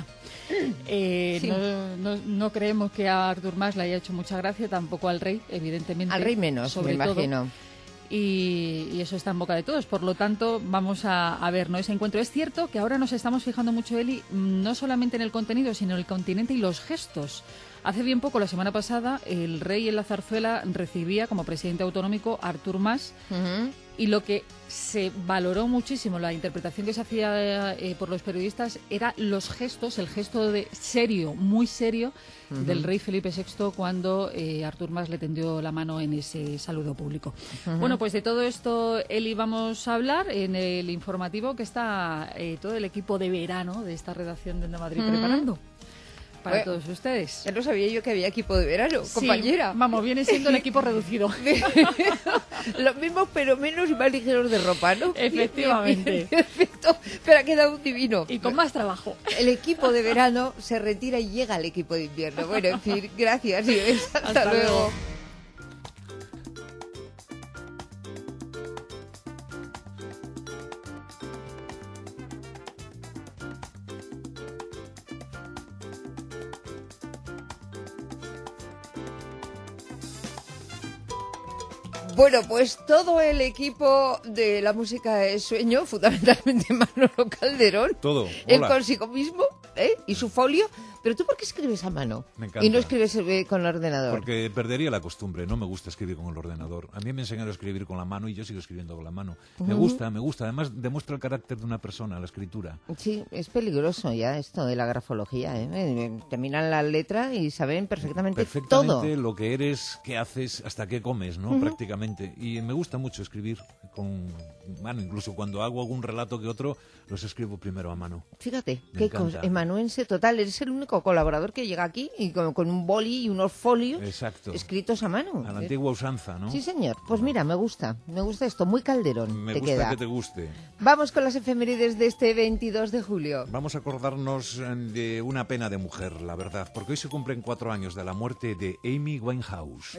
Eh, sí. no, no, no creemos que a Artur Mas le haya hecho mucha gracia, tampoco al rey, evidentemente. Al rey menos, sobre me todo. imagino. Y, y eso está en boca de todos. Por lo tanto, vamos a, a ver, ¿no? Ese encuentro. Es cierto que ahora nos estamos fijando mucho, Eli, no solamente en el contenido, sino en el continente y los gestos. Hace bien poco, la semana pasada, el rey en la zarzuela recibía como presidente autonómico a Artur Mas, uh-huh. y lo que se valoró muchísimo, la interpretación que se hacía eh, por los periodistas, era los gestos, el gesto de serio, muy serio, uh-huh. del rey Felipe sexto cuando eh, Artur Mas le tendió la mano en ese saludo público. Uh-huh. Bueno, pues de todo esto, Eli, vamos a hablar en el informativo que está eh, todo el equipo de verano de esta redacción de Onda Madrid uh-huh. preparando. Para bueno, todos ustedes. Ya no sabía yo que había equipo de verano, sí, compañera. Vamos, viene siendo el equipo reducido. Los mismos, pero menos y más ligeros de ropa, ¿no? Efectivamente. Perfecto, pero ha quedado un divino. Y con más trabajo. El equipo de verano se retira y llega al equipo de invierno. Bueno, en fin, gracias. Y hasta, hasta luego. luego. Bueno, pues todo el equipo de la música de sueño, fundamentalmente Manolo Calderón, todo. Hola. Él consigo mismo, ¿eh? Y su folio. Pero ¿tú por qué escribes a mano? Me encanta. Y no escribes eh, con el ordenador. Porque perdería la costumbre, no me gusta escribir con el ordenador. A mí me enseñaron a escribir con la mano y yo sigo escribiendo con la mano. Uh-huh. Me gusta, me gusta. Además, demuestra el carácter de una persona, la escritura. Sí, es peligroso ya esto de la grafología, ¿eh? Terminan la letra y saben perfectamente, perfectamente todo. Perfectamente lo que eres, qué haces, hasta qué comes, ¿no? Uh-huh. Prácticamente. Y me gusta mucho escribir con mano. Incluso cuando hago algún relato que otro, los escribo primero a mano. Fíjate, me qué cosa. Emanuense total. Eres el único colaborador que llega aquí y con, con un boli y unos folios Exacto. escritos a mano. A la antigua usanza, ¿no? Sí, señor. Pues mira, me gusta. Me gusta esto. Muy Calderón me te gusta queda. que te guste. Vamos con las efemérides de este veintidós de julio. Vamos a acordarnos de una pena de mujer, la verdad, porque hoy se cumplen cuatro años de la muerte de Amy Winehouse.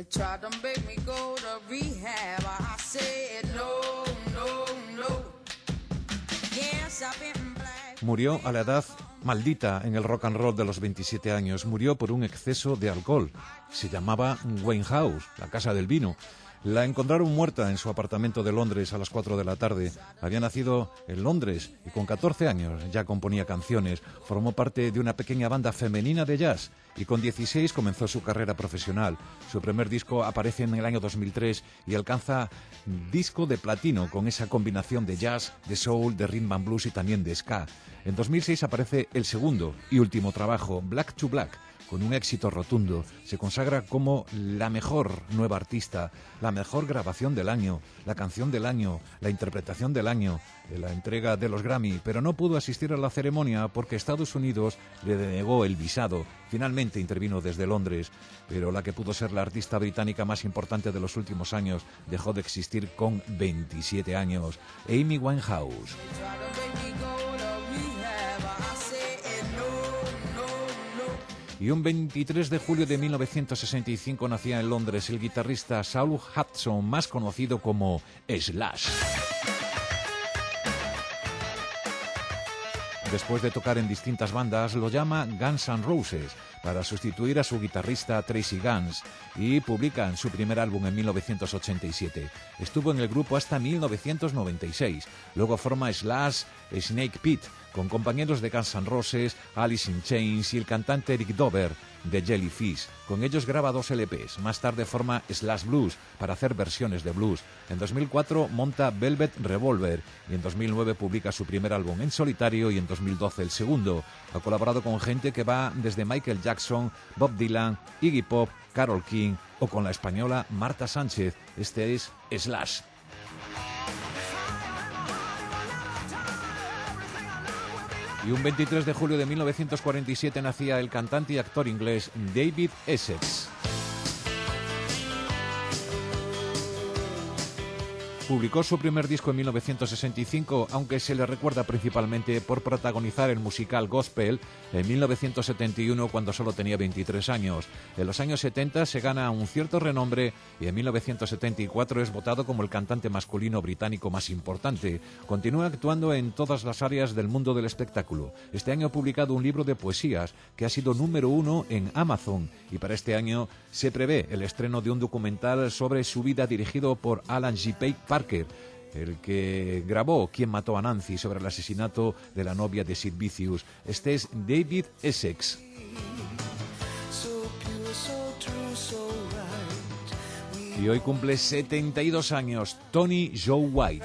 Murió a la edad maldita en el rock and roll de los veintisiete años. Murió por un exceso de alcohol. Se llamaba Winehouse, la casa del vino. La encontraron muerta en su apartamento de Londres a las cuatro de la tarde. Había nacido en Londres y con catorce años ya componía canciones. Formó parte de una pequeña banda femenina de jazz y con dieciséis comenzó su carrera profesional. Su primer disco aparece en el año dos mil tres y alcanza disco de platino con esa combinación de jazz, de soul, de rhythm and blues y también de ska. En dos mil seis aparece el segundo y último trabajo, Black to Black, con un éxito rotundo. Se consagra como la mejor nueva artista, la mejor grabación del año, la canción del año, la interpretación del año, la entrega de los Grammy, pero no pudo asistir a la ceremonia porque Estados Unidos le denegó el visado. Finalmente intervino desde Londres, pero la que pudo ser la artista británica más importante de los últimos años dejó de existir con veintisiete años. Amy Winehouse. Y un veintitrés de julio de mil novecientos sesenta y cinco nacía en Londres el guitarrista Saul Hudson, más conocido como Slash. Después de tocar en distintas bandas, lo llama Guns N' Roses para sustituir a su guitarrista Tracy Guns y publican su primer álbum en mil novecientos ochenta y siete. Estuvo en el grupo hasta mil novecientos noventa y seis. Luego forma Slash Snake Pit con compañeros de Guns N' Roses, Alice in Chains y el cantante Eric Dover de Jellyfish. Con ellos graba dos L Pes. Más tarde forma Slash Blues para hacer versiones de blues. En dos mil cuatro monta Velvet Revolver y en dos mil nueve publica su primer álbum en solitario y en dos mil doce el segundo. Ha colaborado con gente que va desde Michael Jackson, Bob Dylan, Iggy Pop, Carole King o con la española Marta Sánchez. Este es Slash. Y un veintitrés de julio de mil novecientos cuarenta y siete nacía el cantante y actor inglés David Essex. Publicó su primer disco en mil novecientos sesenta y cinco, aunque se le recuerda principalmente por protagonizar el musical Gospel en mil novecientos setenta y uno, cuando solo tenía veintitrés años. En los años setenta se gana un cierto renombre y en mil novecientos setenta y cuatro es votado como el cantante masculino británico más importante. Continúa actuando en todas las áreas del mundo del espectáculo. Este año ha publicado un libro de poesías que ha sido número uno en Amazon y para este año se prevé el estreno de un documental sobre su vida dirigido por Alan G. Parker, el que grabó Quién mató a Nancy, sobre el asesinato de la novia de Sid Vicious. Este es David Essex. Y hoy cumple setenta y dos años Tony Joe White.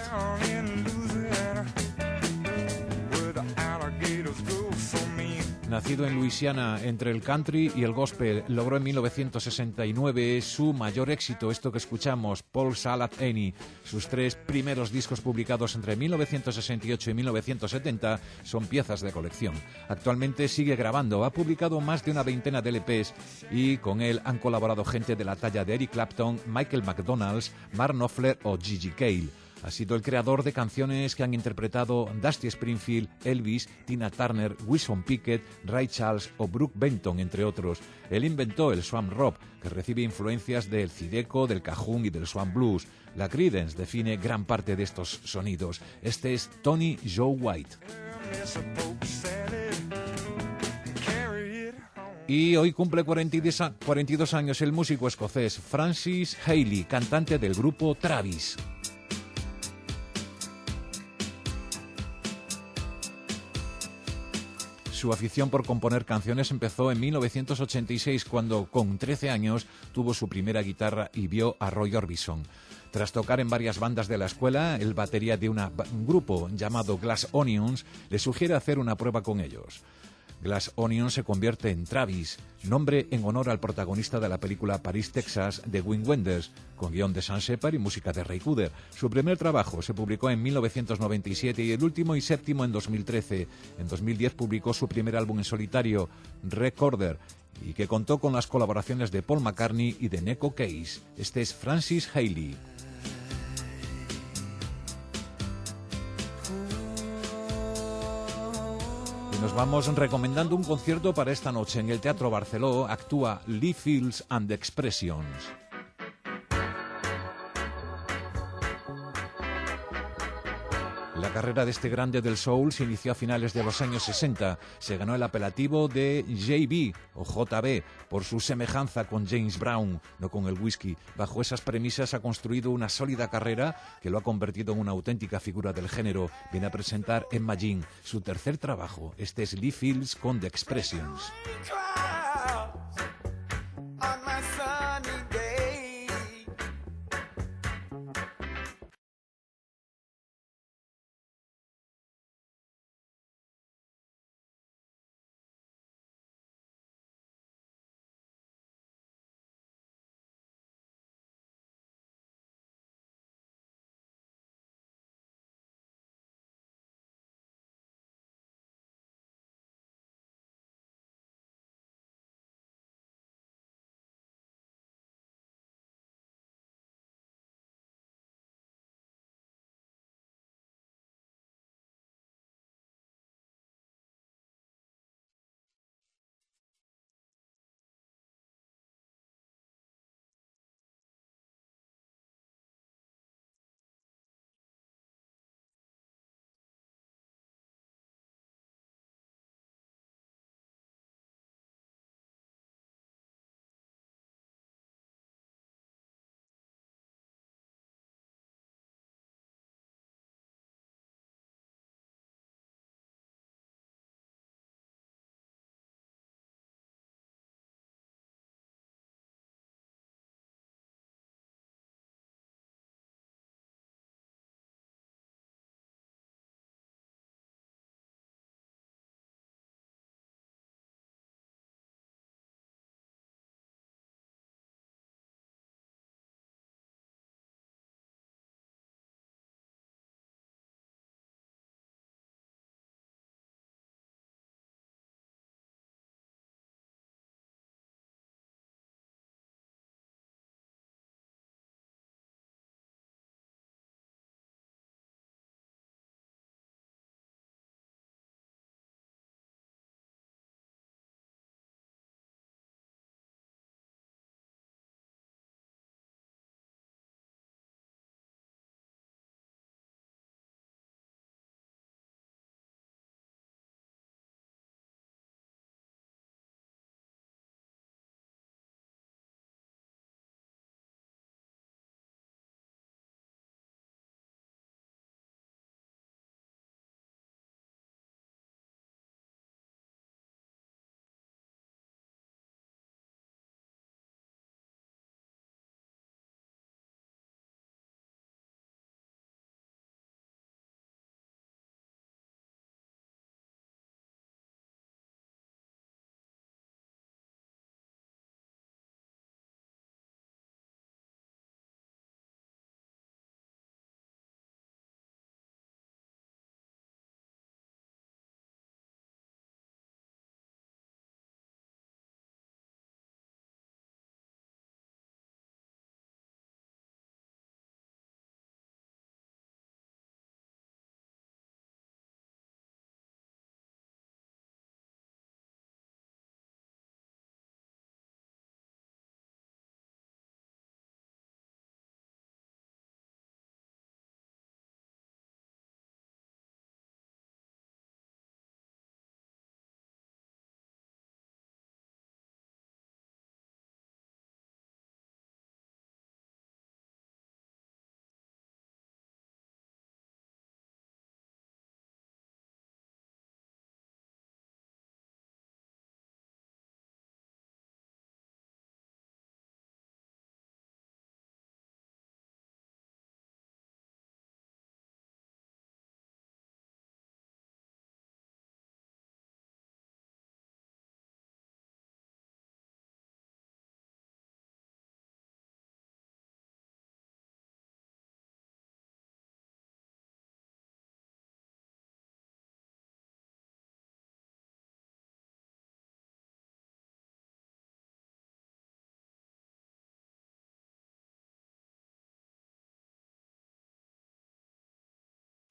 Nacido en Luisiana entre el country y el gospel, logró en mil novecientos sesenta y nueve su mayor éxito, esto que escuchamos, Paul Salad Annie. Sus tres primeros discos publicados entre mil novecientos sesenta y ocho y mil novecientos setenta son piezas de colección. Actualmente sigue grabando, ha publicado más de una veintena de L Pes y con él han colaborado gente de la talla de Eric Clapton, Michael McDonald, Mark Knopfler o Gigi Cale. Ha sido el creador de canciones que han interpretado Dusty Springfield, Elvis, Tina Turner, Wilson Pickett, Ray Charles o Brooke Benton, entre otros. Él inventó el swamp rock, que recibe influencias del zydeco, del cajún y del swamp blues. La Creedence define gran parte de estos sonidos. Este es Tony Joe White. Y hoy cumple cuarenta y dos años el músico escocés Francis Healy, cantante del grupo Travis. Su afición por componer canciones empezó en mil novecientos ochenta y seis, cuando con trece años tuvo su primera guitarra y vio a Roy Orbison. Tras tocar en varias bandas de la escuela, el batería de una, un grupo llamado Glass Onions le sugiere hacer una prueba con ellos. Glass Onion se convierte en Travis, nombre en honor al protagonista de la película París, Texas, de Wim Wenders, con guión de Sam Shepard y música de Ray Cooder. Su primer trabajo se publicó en mil novecientos noventa y siete y el último y séptimo en dos mil trece. En dos mil diez publicó su primer álbum en solitario, Recorder, y que contó con las colaboraciones de Paul McCartney y de Neko Case. Este es Francis Healy. Nos vamos recomendando un concierto para esta noche. En el Teatro Barceló actúa Lee Fields and the Expressions. La carrera de este grande del soul se inició a finales de los años sesenta. Se ganó el apelativo de J B o J B por su semejanza con James Brown, no con el whisky. Bajo esas premisas ha construido una sólida carrera que lo ha convertido en una auténtica figura del género. Viene a presentar Emma Jean, su tercer trabajo. Este es Lee Fields con The Expressions.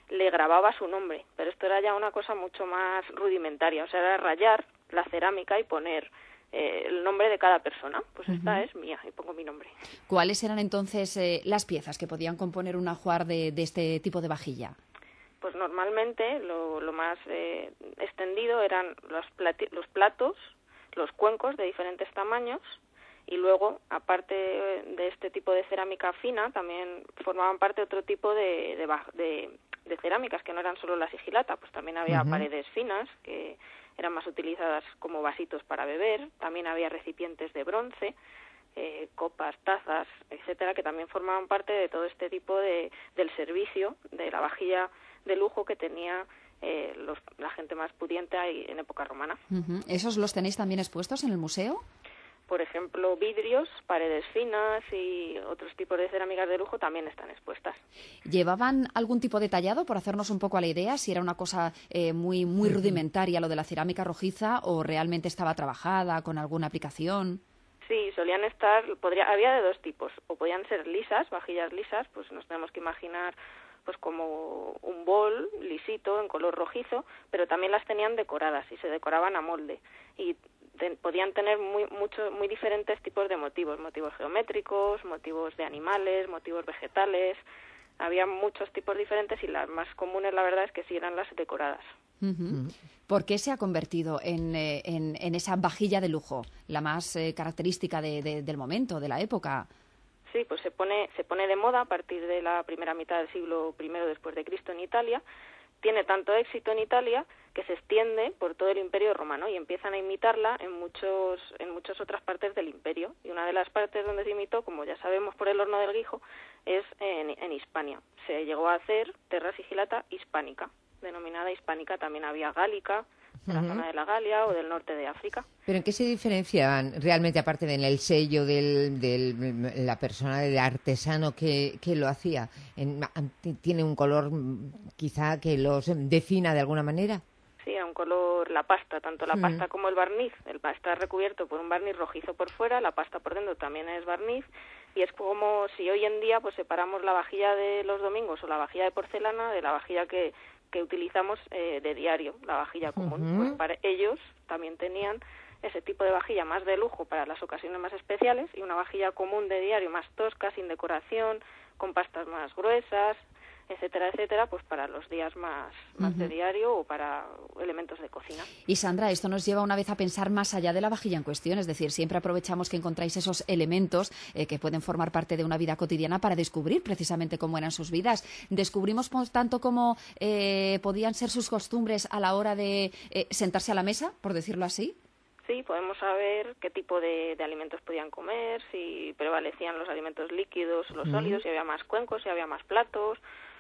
le grababa su nombre, pero esto era ya una cosa mucho más rudimentaria, o sea, era rayar la cerámica y poner eh, el nombre de cada persona. Pues uh-huh. esta es mía y pongo mi nombre. ¿Cuáles eran entonces eh, las piezas que podían componer un ajuar de, de este tipo de vajilla? Pues normalmente lo, lo más eh, extendido eran los, plati- los platos, los cuencos de diferentes tamaños, y luego, aparte de este tipo de cerámica fina, también formaban parte otro tipo de, de, de, de cerámicas, que no eran solo la sigilata, pues también había uh-huh. paredes finas, que eran más utilizadas como vasitos para beber, también había recipientes de bronce, eh, copas, tazas, etcétera, que también formaban parte de todo este tipo de, del servicio, de la vajilla de lujo que tenía eh, los, la gente más pudiente ahí en época romana. Uh-huh. ¿Esos los tenéis también expuestos en el museo? Por ejemplo, vidrios, paredes finas y otros tipos de cerámicas de lujo también están expuestas. ¿Llevaban algún tipo de tallado, por hacernos un poco a la idea, si era una cosa eh, muy, muy rudimentaria lo de la cerámica rojiza o realmente estaba trabajada con alguna aplicación? Sí, solían estar, podría, había de dos tipos, o podían ser lisas, vajillas lisas, pues nos tenemos que imaginar pues como un bol lisito en color rojizo, pero también las tenían decoradas y se decoraban a molde y te, podían tener muy mucho, muy diferentes tipos de motivos, motivos geométricos, motivos de animales, motivos vegetales. Había muchos tipos diferentes y las más comunes, la verdad, es que sí eran las decoradas. Uh-huh. ¿Por qué se ha convertido en, eh, en, en esa vajilla de lujo, la más eh, característica de, de, del momento, de la época? Sí, pues se pone se pone de moda a partir de la primera mitad del siglo primero después de Cristo en Italia. Tiene tanto éxito en Italia que se extiende por todo el Imperio Romano y empiezan a imitarla en muchos en muchas otras partes del Imperio. Y una de las partes donde se imitó, como ya sabemos por el horno del Guijo, es en, en Hispania. Se llegó a hacer terra sigilata hispánica, denominada hispánica. También había gálica, de la uh-huh. zona de la Galia o del norte de África. ¿Pero en qué se diferenciaban realmente, aparte de en el sello de del, la persona, del artesano que, que lo hacía? En, ¿Tiene un color quizá que los defina de alguna manera? Sí, a un color, la pasta, tanto la uh-huh. pasta como el barniz. El está recubierto por un barniz rojizo por fuera, la pasta por dentro también es barniz, y es como si hoy en día pues separamos la vajilla de los domingos o la vajilla de porcelana de la vajilla que que utilizamos eh, de diario, la vajilla común. Uh-huh. Pues para ellos también tenían ese tipo de vajilla más de lujo para las ocasiones más especiales y una vajilla común de diario más tosca, sin decoración, con pastas más gruesas, etcétera, etcétera, pues para los días más, más uh-huh. de diario o para elementos de cocina. Y Sandra, esto nos lleva una vez a pensar más allá de la vajilla en cuestión, es decir, siempre aprovechamos que encontráis esos elementos eh, que pueden formar parte de una vida cotidiana para descubrir precisamente cómo eran sus vidas. Descubrimos, por tanto, cómo eh, podían ser sus costumbres a la hora de eh, sentarse a la mesa, por decirlo así. Sí, podemos saber qué tipo de, de alimentos podían comer, si prevalecían los alimentos líquidos o los uh-huh. sólidos, si había más cuencos, si había más platos,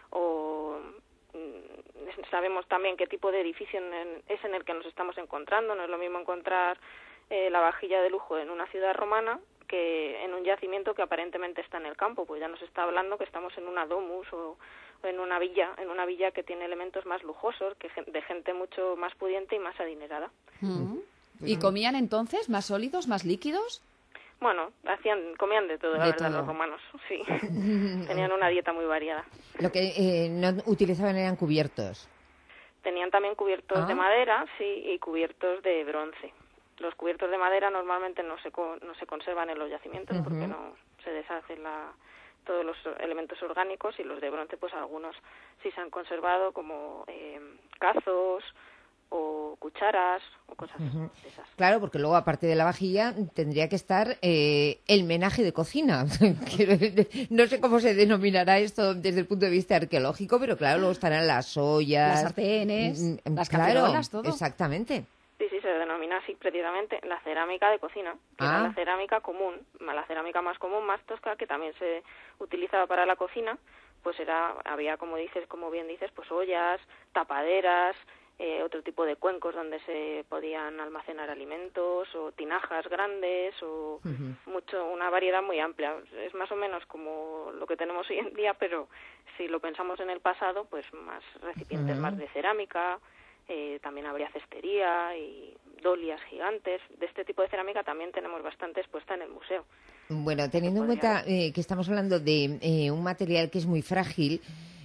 o mm, sabemos también qué tipo de edificio en, es en el que nos estamos encontrando. No es lo mismo encontrar eh, la vajilla de lujo en una ciudad romana que en un yacimiento que aparentemente está en el campo, pues ya nos está hablando que estamos en una domus o, o en una villa, en una villa que tiene elementos más lujosos, que de gente mucho más pudiente y más adinerada. Uh-huh. ¿Y comían entonces más sólidos, más líquidos? Bueno, hacían, comían de todo, la de verdad, todo. Los romanos, sí. Tenían una dieta muy variada. Lo que eh, no utilizaban eran cubiertos. Tenían también cubiertos ah. de madera, sí, y cubiertos de bronce. Los cubiertos de madera normalmente no se no se conservan en los yacimientos uh-huh. porque no se deshacen la, todos los elementos orgánicos, y los de bronce, pues algunos sí se han conservado, como eh, cazos o cucharas o cosas uh-huh. de esas. Claro, porque luego, aparte de la vajilla, tendría que estar eh, el menaje de cocina. No sé cómo se denominará esto desde el punto de vista arqueológico, pero claro, luego estarán las ollas, las sartenes, mm, las claro, cacerolas, todo. Exactamente. Sí, sí, se denomina así precisamente la cerámica de cocina, que ah. era la cerámica común, la cerámica más común, más tosca, que también se utilizaba para la cocina. Pues era, había, como dices, como bien dices, pues ollas, tapaderas, Eh, otro tipo de cuencos donde se podían almacenar alimentos, o tinajas grandes, o uh-huh. mucho una variedad muy amplia. Es más o menos como lo que tenemos hoy en día, pero si lo pensamos en el pasado, pues más recipientes uh-huh. más de cerámica, eh, también habría cestería y dolias gigantes. De este tipo de cerámica también tenemos bastante expuesta en el museo. Bueno, teniendo en cuenta eh, que estamos hablando de eh, un material que es muy frágil,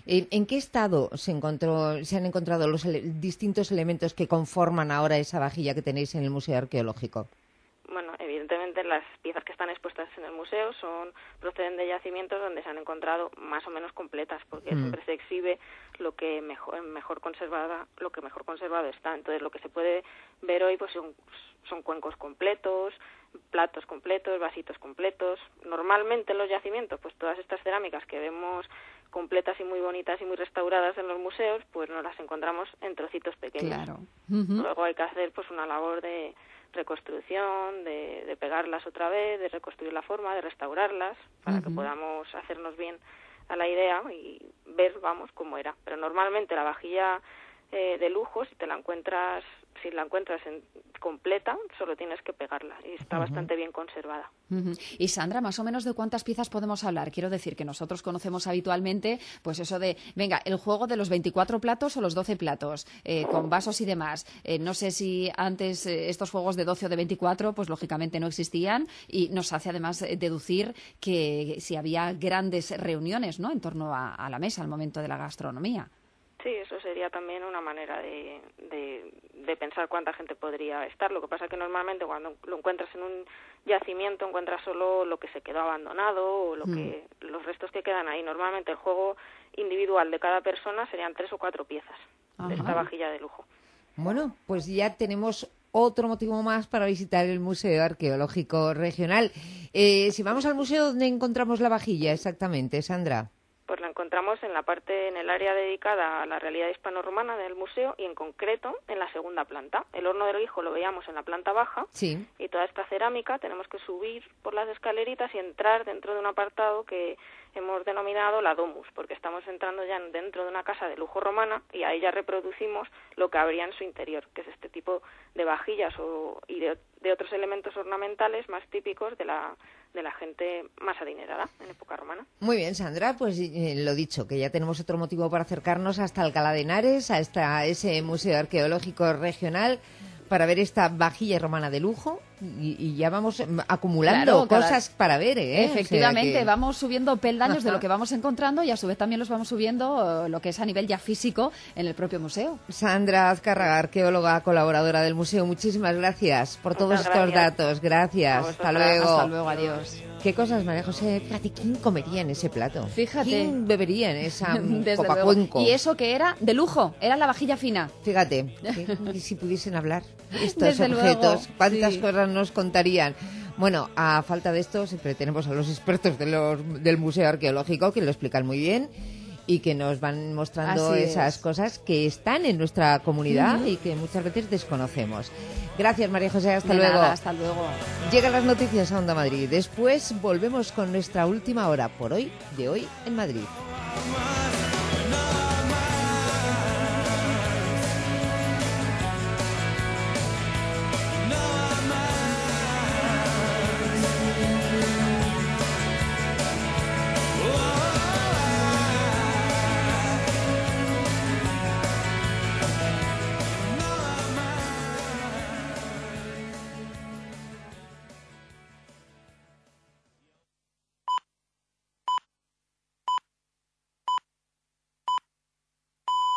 ¿En qué estado se encontró, se han encontrado los ele- distintos elementos que conforman ahora esa vajilla que tenéis en el Museo Arqueológico? Bueno, evidentemente las piezas que están expuestas en el museo son proceden de yacimientos donde se han encontrado más o menos completas, porque mm. siempre se exhibe lo que mejor mejor conservada, lo que mejor conservado está. Entonces, lo que se puede ver hoy pues son, son cuencos completos, platos completos, vasitos completos. Normalmente en los yacimientos, pues todas estas cerámicas que vemos completas y muy bonitas y muy restauradas en los museos, pues nos las encontramos en trocitos pequeños. Claro. Uh-huh. Luego hay que hacer pues una labor de reconstrucción, de, de pegarlas otra vez, de reconstruir la forma, de restaurarlas, para uh-huh. que podamos hacernos bien a la idea y ver, vamos, cómo era. Pero normalmente la vajilla eh, de lujo, si te la encuentras, si la encuentras en, completa, solo tienes que pegarla y está uh-huh. bastante bien conservada. Uh-huh. Y Sandra, más o menos de cuántas piezas podemos hablar. Quiero decir que nosotros conocemos habitualmente, pues eso de, venga, el juego de los veinticuatro platos o los doce platos, eh, con vasos y demás. Eh, no sé si antes eh, estos juegos de doce o de veinticuatro, pues lógicamente no existían, y nos hace además eh, deducir que si había grandes reuniones, ¿no?, en torno a, a la mesa al momento de la gastronomía. Sí, eso sería también una manera de, de, de pensar cuánta gente podría estar. Lo que pasa es que normalmente cuando lo encuentras en un yacimiento encuentras solo lo que se quedó abandonado o lo mm. que los restos que quedan ahí. Normalmente el juego individual de cada persona serían tres o cuatro piezas Ajá. de esta vajilla de lujo. Bueno, pues ya tenemos otro motivo más para visitar el Museo Arqueológico Regional. Eh, si vamos al museo, ¿dónde encontramos la vajilla exactamente, Sandra? Pues la encontramos en la parte, en el área dedicada a la realidad hispano-romana del museo y en concreto en la segunda planta. El horno del guijo lo veíamos en la planta baja sí. y toda esta cerámica tenemos que subir por las escaleritas y entrar dentro de un apartado que hemos denominado la domus, porque estamos entrando ya dentro de una casa de lujo romana y ahí ya reproducimos lo que habría en su interior, que es este tipo de vajillas o, y de, de otros elementos ornamentales más típicos de la de la gente más adinerada en época romana. Muy bien, Sandra, pues eh, lo dicho, que ya tenemos otro motivo para acercarnos hasta Alcalá de Henares, a esta, ese Museo Arqueológico Regional, para ver esta vajilla romana de lujo y, y ya vamos acumulando claro, cosas cada... para ver, ¿eh? Efectivamente, o sea que... vamos subiendo peldaños Ajá. de lo que vamos encontrando y a su vez también los vamos subiendo lo que es a nivel ya físico en el propio museo. Sandra Azcárraga, arqueóloga colaboradora del museo, muchísimas gracias por todos Muchas estos gracias. datos. Gracias. Hasta luego. Hasta luego, adiós. ¿Qué cosas, María José? Fíjate, ¿quién comería en ese plato? Fíjate. ¿Quién bebería en esa Desde copa luego. cuenco? Y eso que era de lujo, era la vajilla fina. Fíjate, ¿y si pudiesen hablar estos Desde objetos? luego, ¿Cuántas sí. cosas nos contarían? Bueno, a falta de esto, siempre tenemos a los expertos de los, del Museo Arqueológico que lo explican muy bien y que nos van mostrando Así esas es. cosas que están en nuestra comunidad Uh-huh. y que muchas veces desconocemos. Gracias, María José. Hasta De luego. nada, hasta luego. Llegan las noticias a Onda Madrid. Después volvemos con nuestra última hora por hoy, de hoy en Madrid.